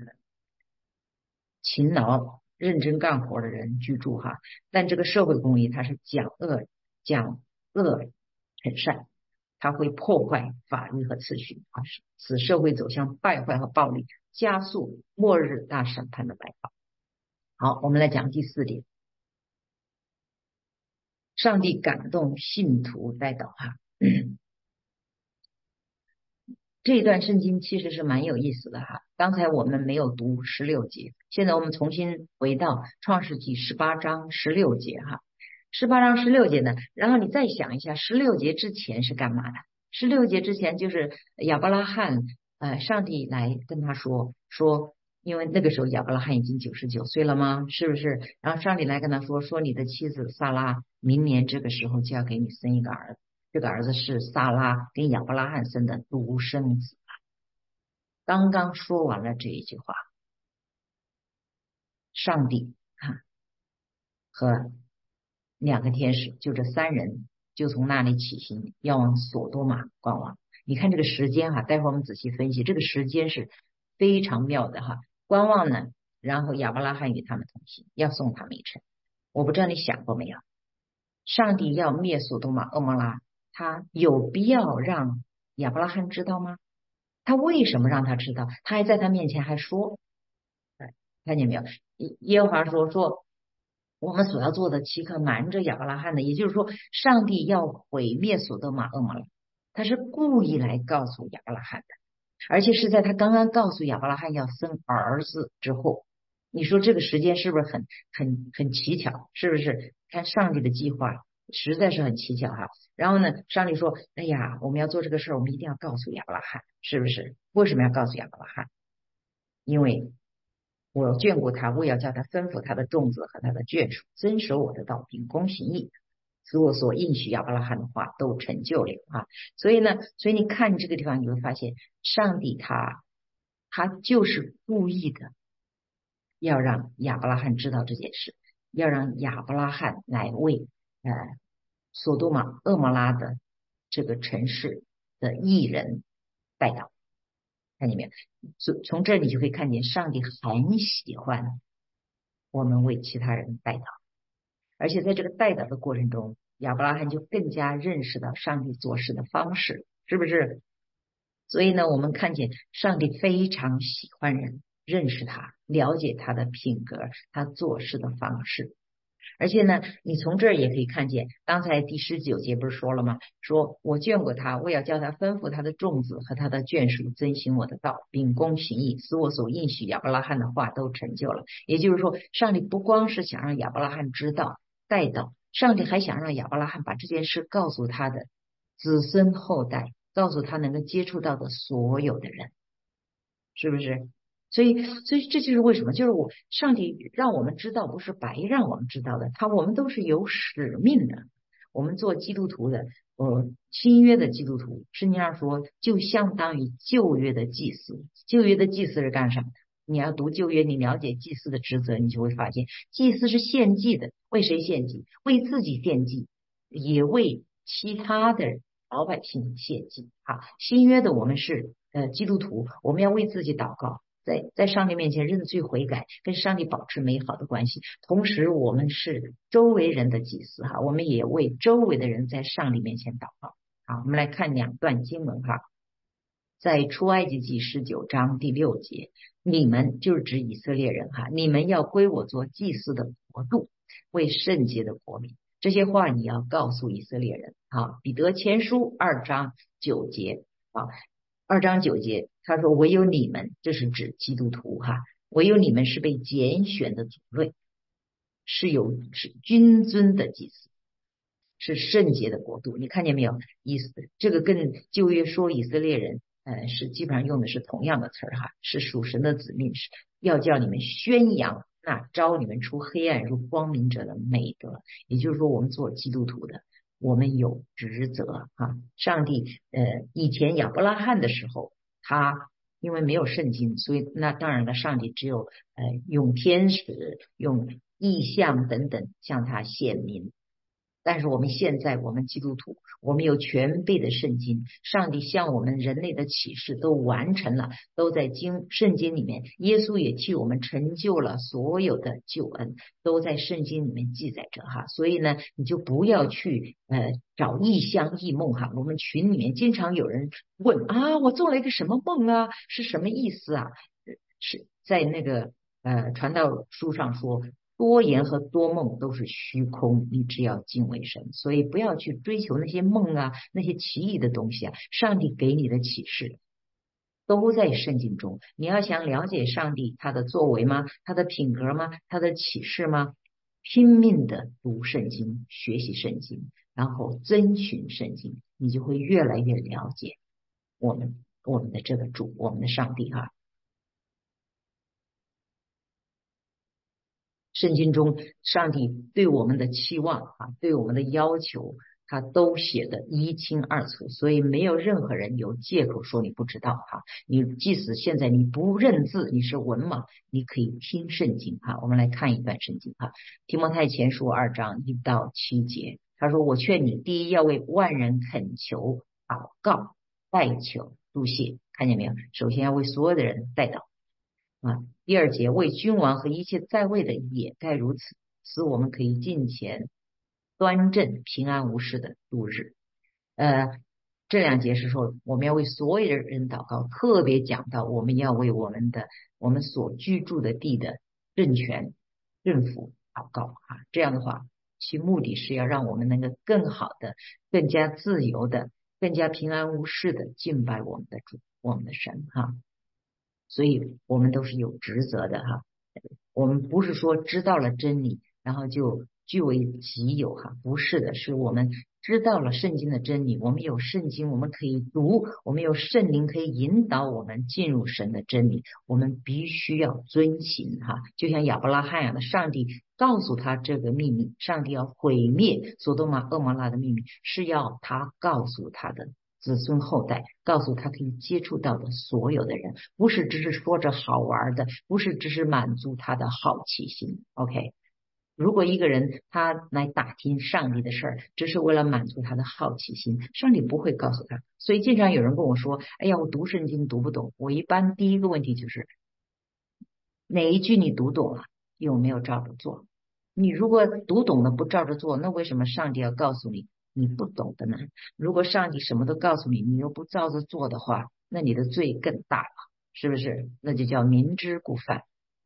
勤劳认真干活的人居住哈。但这个社会公义它是讲恶讲恶惩善，它会破坏法律和秩序啊，使社会走向败坏和暴力，加速末日大审判的来到。好，我们来讲第四点，上帝感动信徒代祷哈。这一段圣经其实是蛮有意思的哈。刚才我们没有读十六节，现在我们重新回到创世纪十八章十六节哈。十八章十六节呢，然后你再想一下，十六节之前是干嘛的？十六节之前就是亚伯拉罕，呃，上帝来跟他说说，因为那个时候亚伯拉罕已经九十九岁了吗？是不是？然后上帝来跟他说说，你的妻子萨拉明年这个时候就要给你生一个儿子。这个儿子是萨拉跟亚伯拉罕生的独生子。刚刚说完了这一句话，上帝啊和两个天使，就这三人就从那里起行，要往索多玛观望。你看这个时间哈、啊，待会儿我们仔细分析，这个时间是非常妙的哈。观望呢，然后亚伯拉罕与他们同行，要送他们一程。我不知道你想过没有，上帝要灭索多玛、蛾摩拉，他有必要让亚伯拉罕知道吗？他为什么让他知道？他还在他面前还说，看见没有？耶和华说说，我们所要做的岂可瞒着亚伯拉罕的？也就是说，上帝要毁灭索多玛、蛾摩拉，他是故意来告诉亚伯拉罕的，而且是在他刚刚告诉亚伯拉罕要生儿子之后。你说这个时间是不是很很很蹊跷？是不是？看上帝的计划实在是很蹊跷哈。然后呢，上帝说：“哎呀，我们要做这个事儿，我们一定要告诉亚伯拉罕，是不是？为什么要告诉亚伯拉罕？因为我眷顾他，我也要叫他吩咐他的众子和他的眷属遵守我的道，秉公行义，使我所应许亚伯拉罕的话都成就了啊。所以呢，所以你看这个地方，你会发现，上帝他他就是故意的，要让亚伯拉罕知道这件事，要让亚伯拉罕来为呃索多玛、蛾摩拉的这个城市的艺人带祷。看见没有？从从这你就可以看见，上帝很喜欢我们为其他人带祷，而且在这个带祷的过程中，亚伯拉罕就更加认识到上帝做事的方式，是不是？所以呢，我们看见上帝非常喜欢人，认识他，了解他的品格，他做事的方式。而且呢，你从这儿也可以看见，刚才第十九节不是说了吗？说我眷顾他，我要叫他吩咐他的众子和他的眷属遵行我的道，秉公行义，使我所应许亚伯拉罕的话都成就了。也就是说，上帝不光是想让亚伯拉罕知道带到，上帝还想让亚伯拉罕把这件事告诉他的子孙后代，告诉他能够接触到的所有的人，是不是？所以，所以这就是为什么，就是我上帝让我们知道，不是白让我们知道的，他我们都是有使命的。我们做基督徒的，呃，新约的基督徒，圣经上说，就相当于旧约的祭司。旧约的祭司是干啥的？你要读旧约，你了解祭司的职责，你就会发现，祭司是献祭的，为谁献祭？为自己献祭，也为其他的老百姓献祭。好，新约的我们是呃基督徒，我们要为自己祷告。在在上帝面前认罪悔改，跟上帝保持美好的关系。同时，我们是周围人的祭司哈，我们也为周围的人在上帝面前祷告。好，我们来看两段经文哈，在出埃及记十九章第六节，你们就是指以色列人哈，你们要归我做祭司的国度，为圣洁的国民。这些话你要告诉以色列人。好，彼得前书二章九节啊。二章九节，他说：“唯有你们，这是指基督徒哈，唯有你们是被拣选的族类，是有是君尊的祭司，是圣洁的国度。”你看见没有？意思这个跟旧约说以色列人，呃，是基本上用的是同样的词儿哈，是属神的子民，是要叫你们宣扬那招你们出黑暗入光明者的美德。也就是说，我们做基督徒的，我们有职责啊！上帝呃，以前亚伯拉罕的时候，他因为没有圣经，所以那当然了，上帝只有呃用天使、用异象等等向他显明。但是我们现在，我们基督徒，我们有全备的圣经，上帝向我们人类的启示都完成了，都在经圣经里面。耶稣也替我们成就了所有的救恩，都在圣经里面记载着哈。所以呢，你就不要去呃找异象异梦哈。我们群里面经常有人问啊，我做了一个什么梦啊，是什么意思啊？是在那个呃传道书上说，多言和多梦都是虚空，你只要敬畏神。所以不要去追求那些梦啊，那些奇异的东西啊。上帝给你的启示都在圣经中。你要想了解上帝他的作为吗？他的品格吗？他的启示吗？拼命的读圣经，学习圣经，然后遵循圣经，你就会越来越了解我们我们的这个主，我们的上帝哈。圣经中上帝对我们的期望啊，对我们的要求，他都写得一清二楚，所以没有任何人有借口说你不知道哈。你即使现在你不认字，你是文盲，你可以听圣经哈。我们来看一段圣经哈，提摩太前书二章一到七节，他说：“我劝你，第一要为万人恳求、祷告、代求、祝谢。”看见没有？首先要为所有的人代祷。啊，第二节，为君王和一切在位的也该如此，使我们可以敬虔、端正、平安无事的度日。呃，这两节是说我们要为所有的人祷告，特别讲到我们要为我们的我们所居住的地的政权、政府祷告啊。这样的话，其目的是要让我们能够更好的、更加自由的、更加平安无事的敬拜我们的主、我们的神哈。所以我们都是有职责的哈，我们不是说知道了真理，然后就据为己有哈，不是的，是我们知道了圣经的真理，我们有圣经，我们可以读，我们有圣灵可以引导我们进入神的真理，我们必须要遵行哈。就像亚伯拉罕一样的，上帝告诉他这个秘密，上帝要毁灭索多玛蛾摩拉的秘密，是要他告诉他的子孙后代，告诉他可以接触到的所有的人，不是只是说着好玩的，不是只是满足他的好奇心。 OK，如果一个人他来打听上帝的事儿，只是为了满足他的好奇心，上帝不会告诉他。所以经常有人跟我说，哎呀，我读圣经读不懂。我一般第一个问题就是哪一句你读懂了，有没有照着做？你如果读懂了不照着做，那为什么上帝要告诉你你不懂的呢？如果上帝什么都告诉你，你又不照着做的话，那你的罪更大了，是不是？那就叫明知故犯。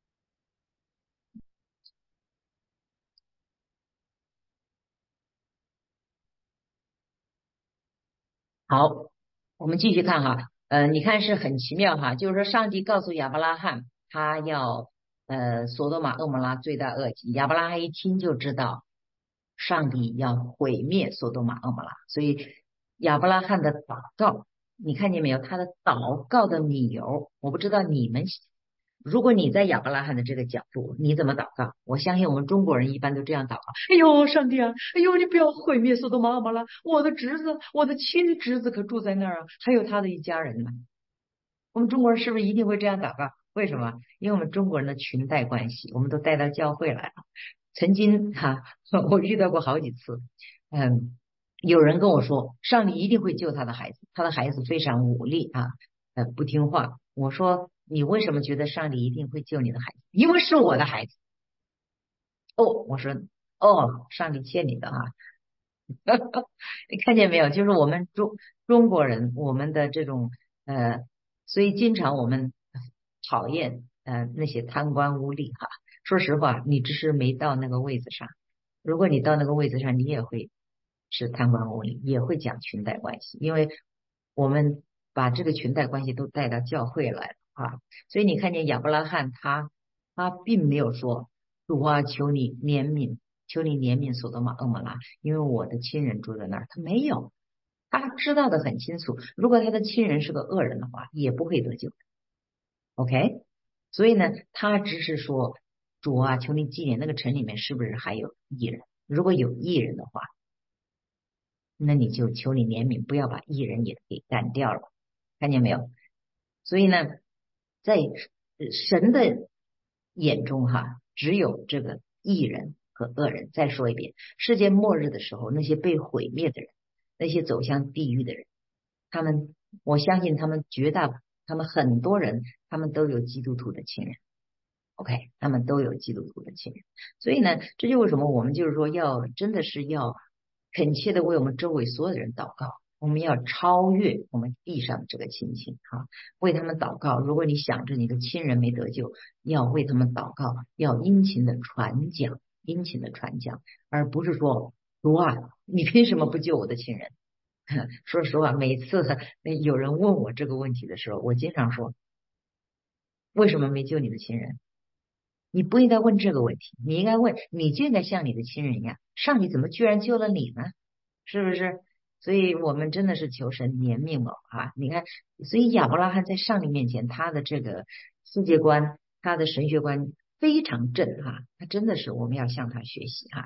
好，我们继续看哈，呃，你看是很奇妙哈，就是说上帝告诉亚伯拉罕，他要呃索多玛蛾摩拉罪大恶极，亚伯拉罕一听就知道上帝要毁灭索多玛蛾摩拉，所以亚伯拉罕的祷告，你看见没有？他的祷告的理由，我不知道你们如果你在亚伯拉罕的这个角度，你怎么祷告？我相信我们中国人一般都这样祷告：哎呦，上帝啊，哎呦，你不要毁灭索多玛蛾摩拉，我的侄子，我的亲侄子可住在那儿啊，还有他的一家人呢。我们中国人是不是一定会这样祷告？为什么？因为我们中国人的裙带关系，我们都带到教会来了。曾经哈、我遇到过好几次，嗯，有人跟我说，上帝一定会救他的孩子，他的孩子非常武力啊，呃，不听话。我说，你为什么觉得上帝一定会救你的孩子？因为是我的孩子。哦，我说，哦，上帝欠你的啊。你看见没有？就是我们中中国人，我们的这种呃，所以经常我们讨厌呃那些贪官污吏哈。说实话，你只是没到那个位子上，如果你到那个位子上，你也会是贪官污吏，也会讲裙带关系，因为我们把这个裙带关系都带到教会来了啊。所以你看见亚伯拉罕他他并没有说主啊，求你怜悯，求你怜悯索多玛蛾摩拉，因为我的亲人住在那儿。他没有，他知道的很清楚，如果他的亲人是个恶人的话，也不会得救。OK，所以呢，他只是说主啊，求你纪念那个城里面是不是还有异人？如果有异人的话，那你就求你怜悯，不要把异人也给干掉了。看见没有？所以呢，在呃神的眼中哈，只有这个义人和恶人。再说一遍，世界末日的时候，那些被毁灭的人，那些走向地狱的人，他们，我相信他们绝大，他们很多人，他们都有基督徒的亲人。OK，他们都有基督徒的亲人。所以呢，这就为什么我们就是说要真的是要恳切的为我们周围所有的人祷告。我们要超越我们地上的这个亲情哈，为他们祷告。如果你想着你的亲人没得救，要为他们祷告，要殷勤的传讲，殷勤的传讲，而不是说主啊，你凭什么不救我的亲人？说实话，每次有人问我这个问题的时候，我经常说，为什么没救你的亲人？你不应该问这个问题，你应该问，你就应该像你的亲人一样，上帝怎么居然救了你呢？是不是？所以我们真的是求神怜悯我啊！你看，所以亚伯拉罕在上帝面前，他的这个世界观，他的神学观非常正哈，他真的是我们要向他学习哈。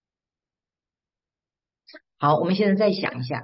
好，我们现在再想一下，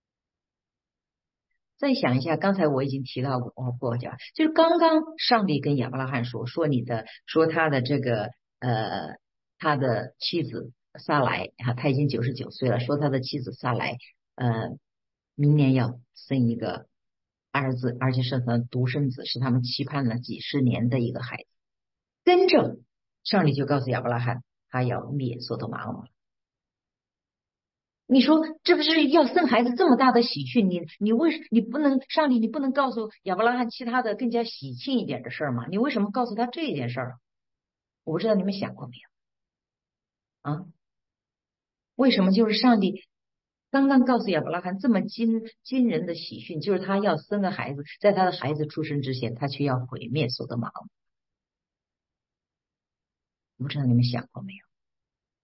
再想一下，刚才我已经提到过过讲，就是刚刚上帝跟亚伯拉罕说，说你的，说他的这个呃，他的妻子撒来啊，他已经九十九岁了，说他的妻子撒来呃，明年要生一个儿子，而且是他独生子，是他们期盼了几十年的一个孩子。跟着上帝就告诉亚伯拉罕，他要灭所多玛蛾摩拉。你说这不是要生孩子这么大的喜讯？你你为你不能上帝，你不能告诉亚伯拉罕其他的更加喜庆一点的事儿吗？你为什么告诉他这件事儿？我不知道你们想过没有啊？为什么就是上帝刚刚告诉亚伯拉罕这么惊惊人的喜讯，就是他要生个孩子，在他的孩子出生之前，他却要毁灭所多玛蛾摩拉。我不知道你们想过没有？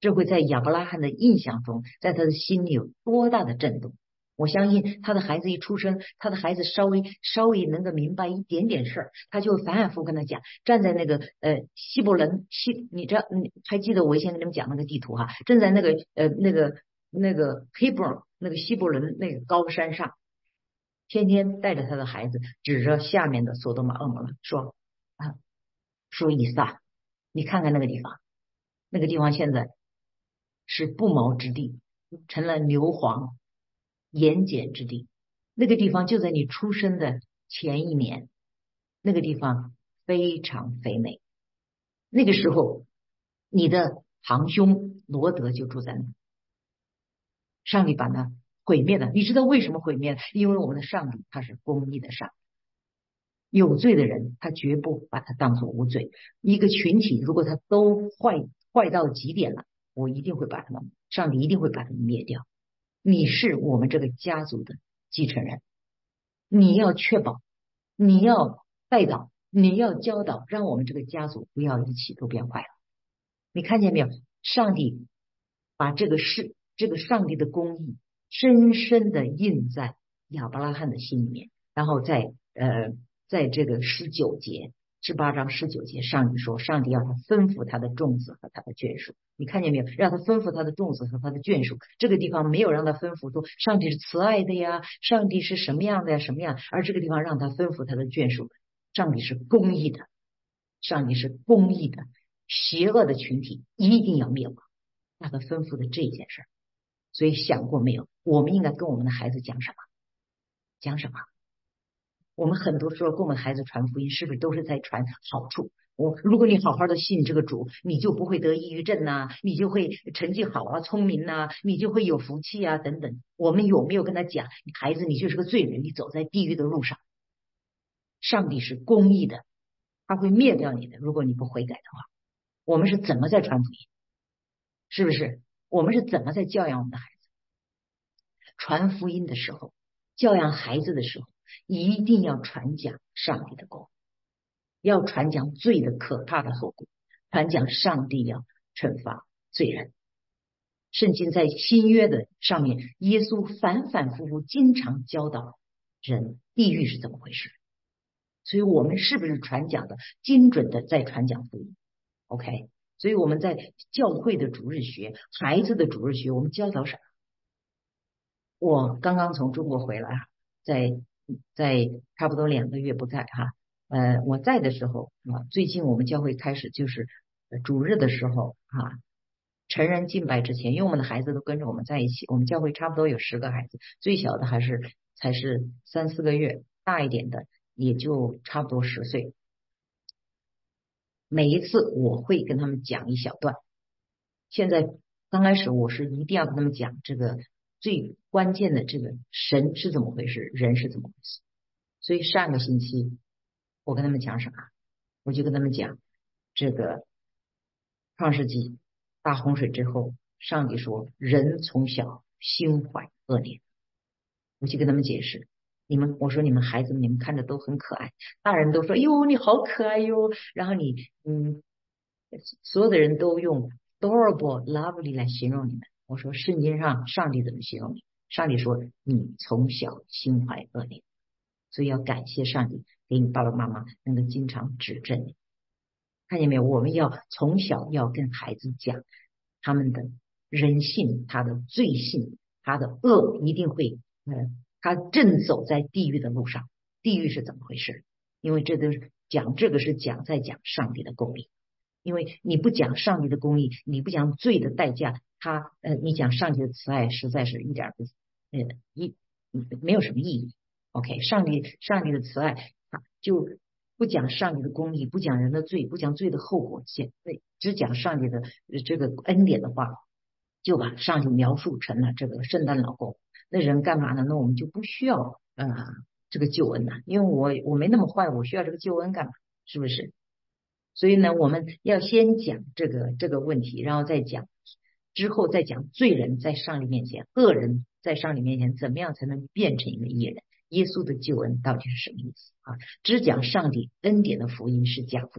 这会在亚伯拉罕的印象中，在他的心里有多大的震动。我相信他的孩子一出生，他的孩子稍微稍微能够明白一点点事儿，他就反反复跟他讲，站在那个呃希伯伦西，你知道你还记得我以前跟你们讲那个地图哈，站在那个呃那个那个 Hebron 那个希伯伦那个高山上，天天带着他的孩子，指着下面的索多玛、蛾摩拉说啊，说以撒，你看看那个地方，那个地方现在是不毛之地，成了硫磺盐碱之地。那个地方就在你出生的前一年，那个地方非常肥美。那个时候，你的堂兄罗德就住在那，上帝把那毁灭了。你知道为什么毁灭？因为我们的上帝他是公义的上帝，有罪的人他绝不把他当作无罪。一个群体如果他都坏坏到极点了，我一定会把他们，上帝一定会把他们灭掉。你是我们这个家族的继承人，你要确保，你要带导，你要教导，让我们这个家族不要一起都变坏了。你看见没有？上帝把这个事，这个上帝的公义深深的印在亚伯拉罕的心里面。然后在呃，在这个十九节十八章十九节，上帝说，上帝要他吩咐他的众子和他的眷属。你看见没有？让他吩咐他的众子和他的眷属。这个地方没有让他吩咐说上帝是慈爱的呀，上帝是什么样的呀，什么样，而这个地方让他吩咐他的眷属，上帝是公义的，上帝是公义的，邪恶的群体一定要灭亡，让他吩咐的这件事儿。所以想过没有？我们应该跟我们的孩子讲什么？讲什么？我们很多时候跟我们孩子传福音，是不是都是在传好处？我如果你好好的信这个主，你就不会得抑郁症呐、啊，你就会成绩好啊，聪明呐、啊，你就会有福气啊，等等。我们有没有跟他讲，孩子，你就是个罪人，你走在地狱的路上，上帝是公义的，他会灭掉你的，如果你不悔改的话。我们是怎么在传福音？是不是？我们是怎么在教养我们的孩子？传福音的时候，教养孩子的时候，一定要传讲上帝的功，要传讲罪的可怕的后果，传讲上帝要惩罚罪人。圣经在新约的上面，耶稣反反复复经常教导人地狱是怎么回事。所以我们是不是传讲的精准的在传讲福音 ？OK， 所以我们在教会的主日学、孩子的主日学，我们教导什么？我刚刚从中国回来，在在差不多两个月不在哈，呃，我在的时候啊，最近我们教会开始就是主日的时候啊，成人敬拜之前，因为我们的孩子都跟着我们在一起，我们教会差不多有十个孩子，最小的还是才是三四个月，大一点的也就差不多十岁。每一次我会跟他们讲一小段，现在刚开始我是一定要跟他们讲这个最关键的这个神是怎么回事，人是怎么回事。所以上个星期我跟他们讲什么？我就跟他们讲这个创世纪大洪水之后，上帝说人从小心怀恶念，我就跟他们解释。你们，我说你们孩子们，你们看着都很可爱，大人都说哟你好可爱哟，然后你嗯，所有的人都用 adorable lovely 来形容你们。我说圣经上上帝怎么形容你？上帝说你从小心怀恶念，所以要感谢上帝给你爸爸妈妈能够经常指正你。看见没有？我们要从小要跟孩子讲他们的人性，他的罪性，他的恶一定会呃他正走在地狱的路上。地狱是怎么回事？因为这都是讲，这个是讲在讲上帝的公义。因为你不讲上帝的公义，你不讲罪的代价，他呃，你讲上帝的慈爱，实在是一点不呃一没有什么意义。OK， 上帝上帝的慈爱，就不讲上帝的公义，不讲人的罪，不讲罪的后果，只讲上帝的这个恩典的话，就把上帝描述成了这个圣诞老公。那人干嘛呢？那我们就不需要呃这个救恩了，因为我我没那么坏，我需要这个救恩干嘛？是不是？所以呢，我们要先讲这个这个问题，然后再讲，之后再讲罪人在上帝面前，恶人在上帝面前怎么样才能变成一个义人？耶稣的救恩到底是什么意思啊？只讲上帝恩典的福音是假福音，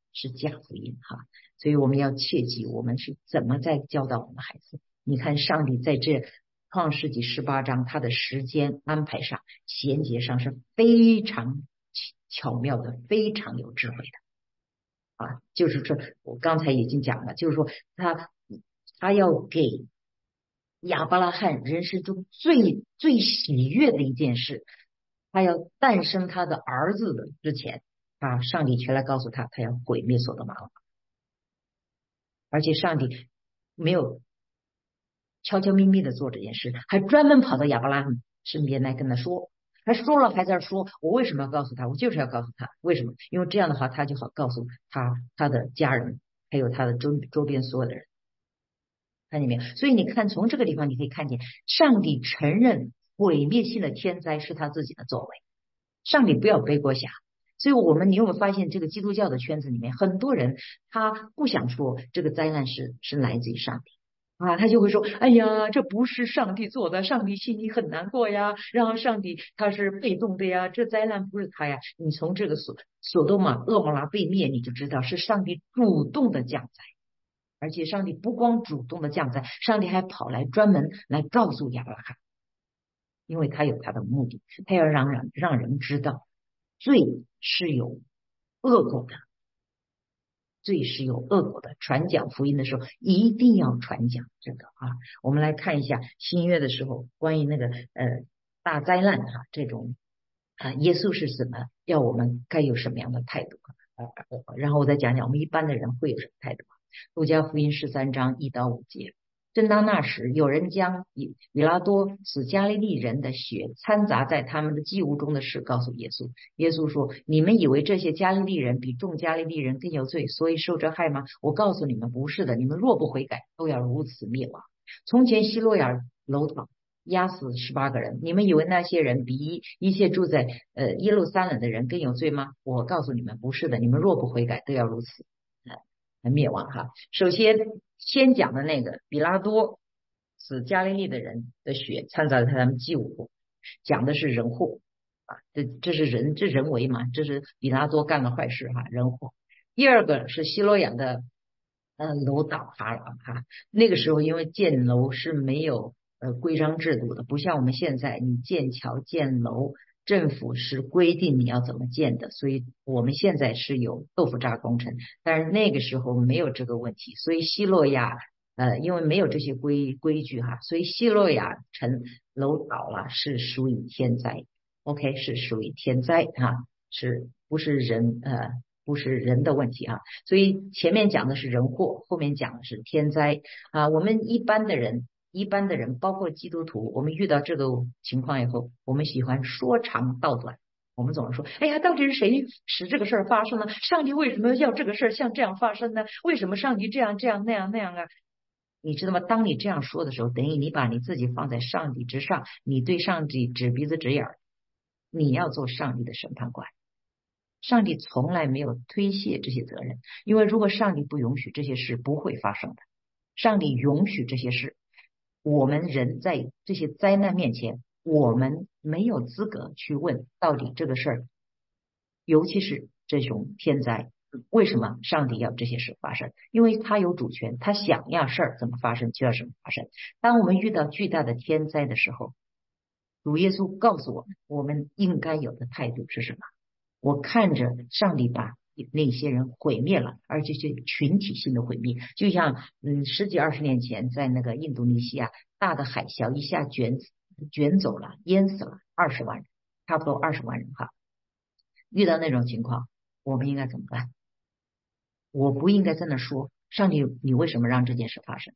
是假福音哈。所以我们要切记，我们是怎么在教导我们的孩子。你看上帝在这创世纪十八章，他的时间安排上、衔接上是非常巧妙的，非常有智慧的啊。就是说我刚才已经讲了，就是说他他要给亚伯拉罕人生中最最喜悦的一件事，他要诞生他的儿子的之前啊，上帝却来告诉他，他要毁灭所多玛，而且上帝没有悄悄咪咪的做这件事，还专门跑到亚伯拉罕身边来跟他说，还说了还在说，我为什么要告诉他？我就是要告诉他，为什么？因为这样的话，他就好告诉他他的家人，还有他的周周边所有的人，看见没有？所以你看，从这个地方你可以看见，上帝承认毁灭性的天灾是他自己的作为，上帝不要背锅侠。所以我们你有没有发现，这个基督教的圈子里面，很多人他不想说这个灾难是是来自于上帝啊，他就会说，哎呀，这不是上帝做的，上帝心里很难过呀，然后上帝他是被动的呀，这灾难不是他呀。你从这个所所多玛、蛾摩拉被灭，你就知道是上帝主动的降灾，而且上帝不光主动的降灾，上帝还跑来专门来告诉亚伯拉罕，因为他有他的目的，他要让让让人知道，罪是有恶果的。罪是有恶果的，传讲福音的时候一定要传讲这个啊。我们来看一下新约的时候，关于那个呃大灾难哈、啊、这种啊，耶稣是怎么要我们该有什么样的态度啊？呃，然后我再讲讲我们一般的人会有什么态度。路加福音十三章一到五节。正当那时，有人将以比拉多使加利利人的血掺杂在他们的祭物中的事告诉耶稣。耶稣说：“你们以为这些加利利人比众加利利人更有罪，所以受这害吗？我告诉你们，不是的。你们若不悔改，都要如此灭亡。从前希洛亚楼倒，压死十八个人，你们以为那些人比一一切住在呃耶路撒冷的人更有罪吗？我告诉你们，不是的。你们若不悔改，都要如此。”灭亡哈。首先先讲的那个比拉多死加利利的人的血掺杂在他们祭物，讲的是人祸啊，这这是人这人为嘛，这是比拉多干的坏事哈，人祸。第二个是希罗亚的呃楼倒塌了哈，那个时候因为建楼是没有呃规章制度的，不像我们现在你建桥建楼。政府是规定你要怎么建的，所以我们现在是有豆腐渣工程，但是那个时候没有这个问题，所以希洛亚呃，因为没有这些规规矩哈，所以希洛亚城楼倒了是属于天灾 ，OK 是属于天灾哈，是不是人呃不是人的问题啊？所以前面讲的是人祸，后面讲的是天灾啊，我们一般的人。一般的人，包括基督徒，我们遇到这个情况以后，我们喜欢说长道短。我们总是说：“哎呀，到底是谁使这个事儿发生呢？上帝为什么要这个事儿像这样发生呢？为什么上帝这样这样那样那样啊？”你知道吗？当你这样说的时候，等于你把你自己放在上帝之上，你对上帝指鼻子指眼儿，你要做上帝的审判官。上帝从来没有推卸这些责任，因为如果上帝不允许这些事，不会发生的。上帝允许这些事。我们人在这些灾难面前，我们没有资格去问到底这个事儿，尤其是这种天灾，为什么上帝要这些事发生？因为他有主权，他想要事儿怎么发生就要怎么发生。当我们遇到巨大的天灾的时候，主耶稣告诉我们，我们应该有的态度是什么？我看着上帝把那些人毁灭了，而且是群体性的毁灭，就像嗯十几二十年前在那个印度尼西亚大的海啸一下卷卷走了，淹死了二十万人，差不多二十万人哈。遇到那种情况，我们应该怎么办？我不应该在那说上帝，你为什么让这件事发生？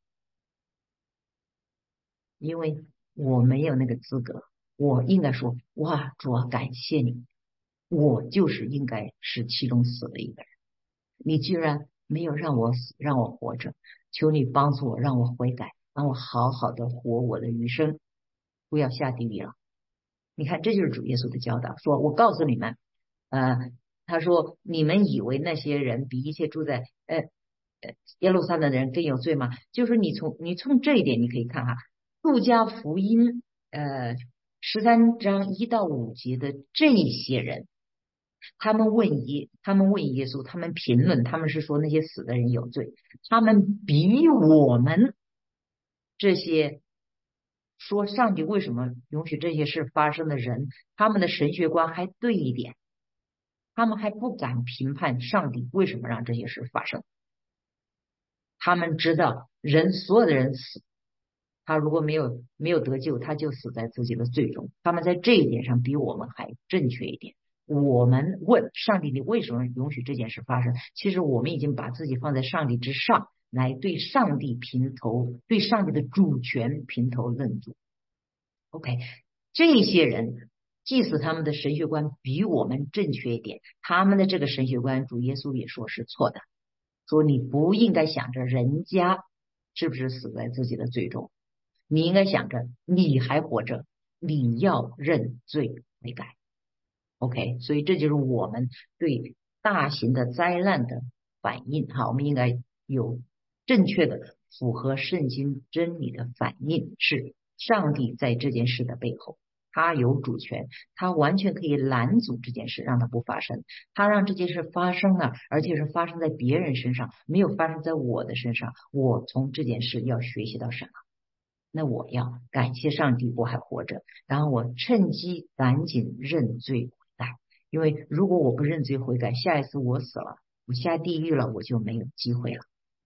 因为我没有那个资格，我应该说哇，主啊，感谢你。我就是应该是其中死的一个人，你居然没有让我死，让我活着，求你帮助我，让我悔改，让我好好的活我的余生，不要下地狱了。你看，这就是主耶稣的教导，说我告诉你们，呃，他说你们以为那些人比一切住在呃呃耶路撒冷的人更有罪吗？就是你从你从这一点你可以看哈，路加福音呃十三章一到五节的这些人。 他们问耶，他们问耶稣，他们评论，他们是说那些死的人有罪，他们比我们这些说上帝为什么允许这些事发生的人，他们的神学观还对一点，他们还不敢评判上帝为什么让这些事发生。他们知道人所有的人死，他如果没有没有得救，他就死在自己的罪中。他们在这一点上比我们还正确一点。我们问上帝，你为什么允许这件事发生？其实我们已经把自己放在上帝之上，来对上帝评头，对上帝的主权评头论足。OK， 这些人即使他们的神学观比我们正确一点，他们的这个神学观主耶稣也说是错的，说你不应该想着人家是不是死在自己的罪中，你应该想着你还活着，你要认罪悔改。OK， 所以这就是我们对大型的灾难的反应哈，我们应该有正确的符合圣经真理的反应，是上帝在这件事的背后，他有主权，他完全可以拦阻这件事，让它不发生。他让这件事发生了，而且是发生在别人身上，没有发生在我的身上。我从这件事要学习到什么？那我要感谢上帝，我还活着，然后我趁机赶紧认罪悔改。因为如果我不认罪悔改，下一次我死了，我下地狱了，我就没有机会了。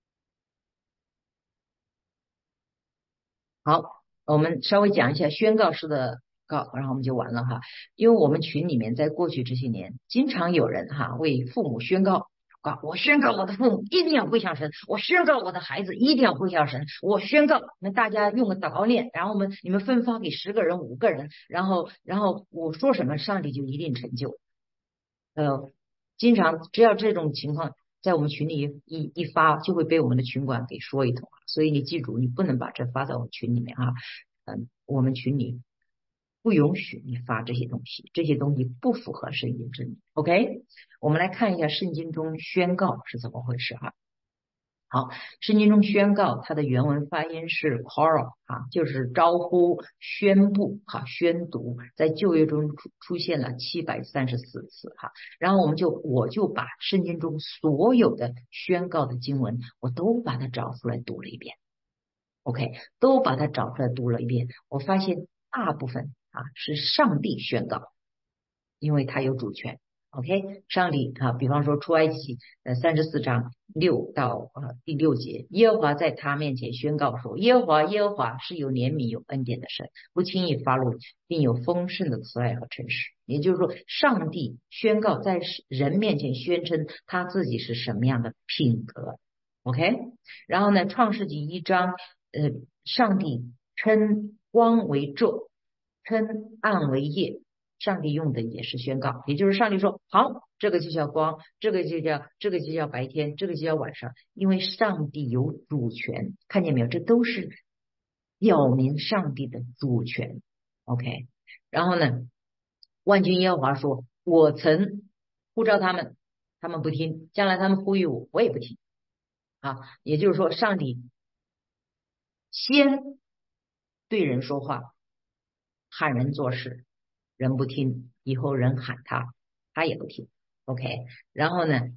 好，我们稍微讲一下宣告式的告，然后我们就完了哈。因为我们群里面在过去这些年，经常有人哈为父母宣告。啊！我宣告我的父母一定要归向神，我宣告我的孩子一定要归向神，我宣告。那大家用个祷告念，然后我们你们分发给十个人、五个人，然后然后我说什么，上帝就一定成就。呃，经常只要这种情况在我们群里一一发，就会被我们的群管给说一通。所以你记住，你不能把这发在我们群里面啊。嗯，我们群里不允许你发这些东西，这些东西不符合圣经真理。OK， 我们来看一下圣经中宣告是怎么回事哈。好，圣经中宣告它的原文发音是 call 啊，就是招呼、宣布哈、宣读，在旧约中出出现了七百三十四次哈。然后我们就我就把圣经中所有的宣告的经文，我都把它找出来读了一遍。OK， 都把它找出来读了一遍，我发现大部分啊是上帝宣告，因为他有主权。OK， 上帝啊，比方说出埃及呃三十四章六到呃第六节，耶和华在他面前宣告说，耶和华耶和华是有怜悯有恩典的神，不轻易发怒，并有丰盛的慈爱和诚实。也就是说，上帝宣告在人面前宣称他自己是什么样的品格。OK， 然后呢，创世纪一章，呃，上帝称光为昼，称暗为夜。上帝用的也是宣告，也就是上帝说好，这个就叫光，这个就叫这个就叫白天，这个就叫晚上，因为上帝有主权，看见没有？这都是表明上帝的主权。OK， 然后呢，万军耶和华说，我曾呼召他们，他们不听，将来他们呼吁我，我也不听啊。也就是说，上帝先对人说话，喊人做事，人不听，以后人喊他，他也不听。OK， 然后呢，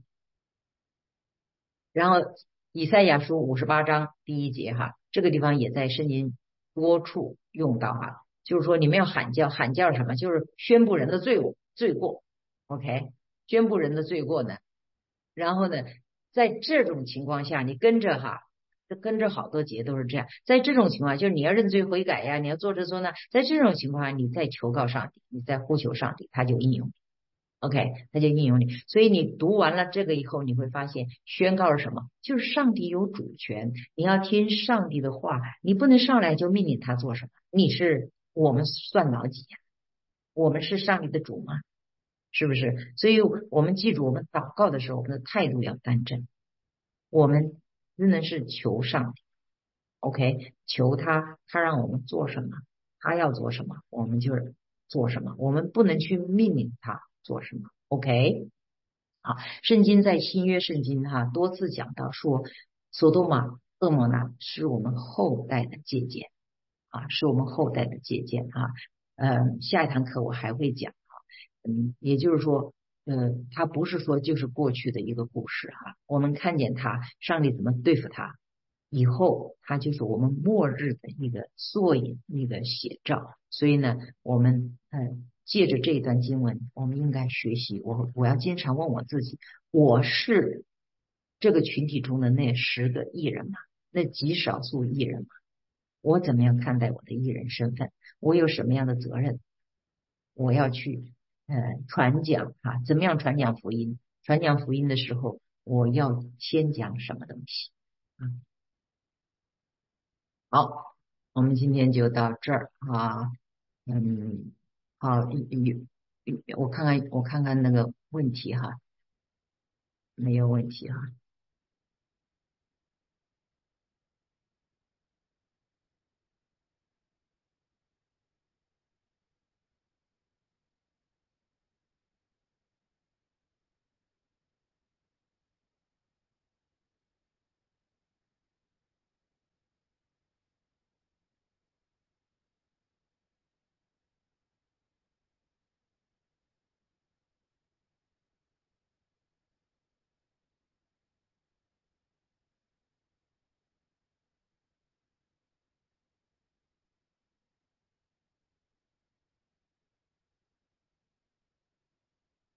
然后以赛亚书五十八章第一节哈，这个地方也在圣经多处用到哈，就是说你们要喊叫，喊叫什么？就是宣布人的罪恶罪过。OK， 宣布人的罪过呢，然后呢，在这种情况下，你跟着哈。跟着好多节都是这样，在这种情况，就是你要认罪悔改呀，你要做这做那，在这种情况下，你再求告上帝，你再呼求上帝，他就应用。OK， 他就应用你。所以你读完了这个以后，你会发现宣告是什么？就是上帝有主权，你要听上帝的话，你不能上来就命令他做什么。你是我们算老几呀？我们是上帝的主吗？是不是？所以我们记住，我们祷告的时候，我们的态度要端正。我们真的是求上帝 ，OK， 求他，他让我们做什么，他要做什么，我们就是做什么，我们不能去命令他做什么 ，OK。好，圣经在新约圣经哈多次讲到说，索多玛、蛾摩拉是我们后代的借鉴啊，是我们后代的借鉴啊。嗯，下一堂课我还会讲啊，嗯，也就是说， 呃，它不是说就是过去的一个故事哈，我们看见他上帝怎么对付他，以后他就是我们末日的一个缩影，一个写照。所以呢，我们呃借着这一段经文，我们应该学习。我我要经常问我自己，我是这个群体中的那十个艺人吗？那极少数艺人吗？我怎么样看待我的艺人身份？我有什么样的责任？我要去呃传讲啊，怎么样传讲福音？传讲福音的时候，我要先讲什么东西？嗯，好，我们今天就到这儿啊。嗯，好，有有，我看看我看看那个问题哈，没有问题哈。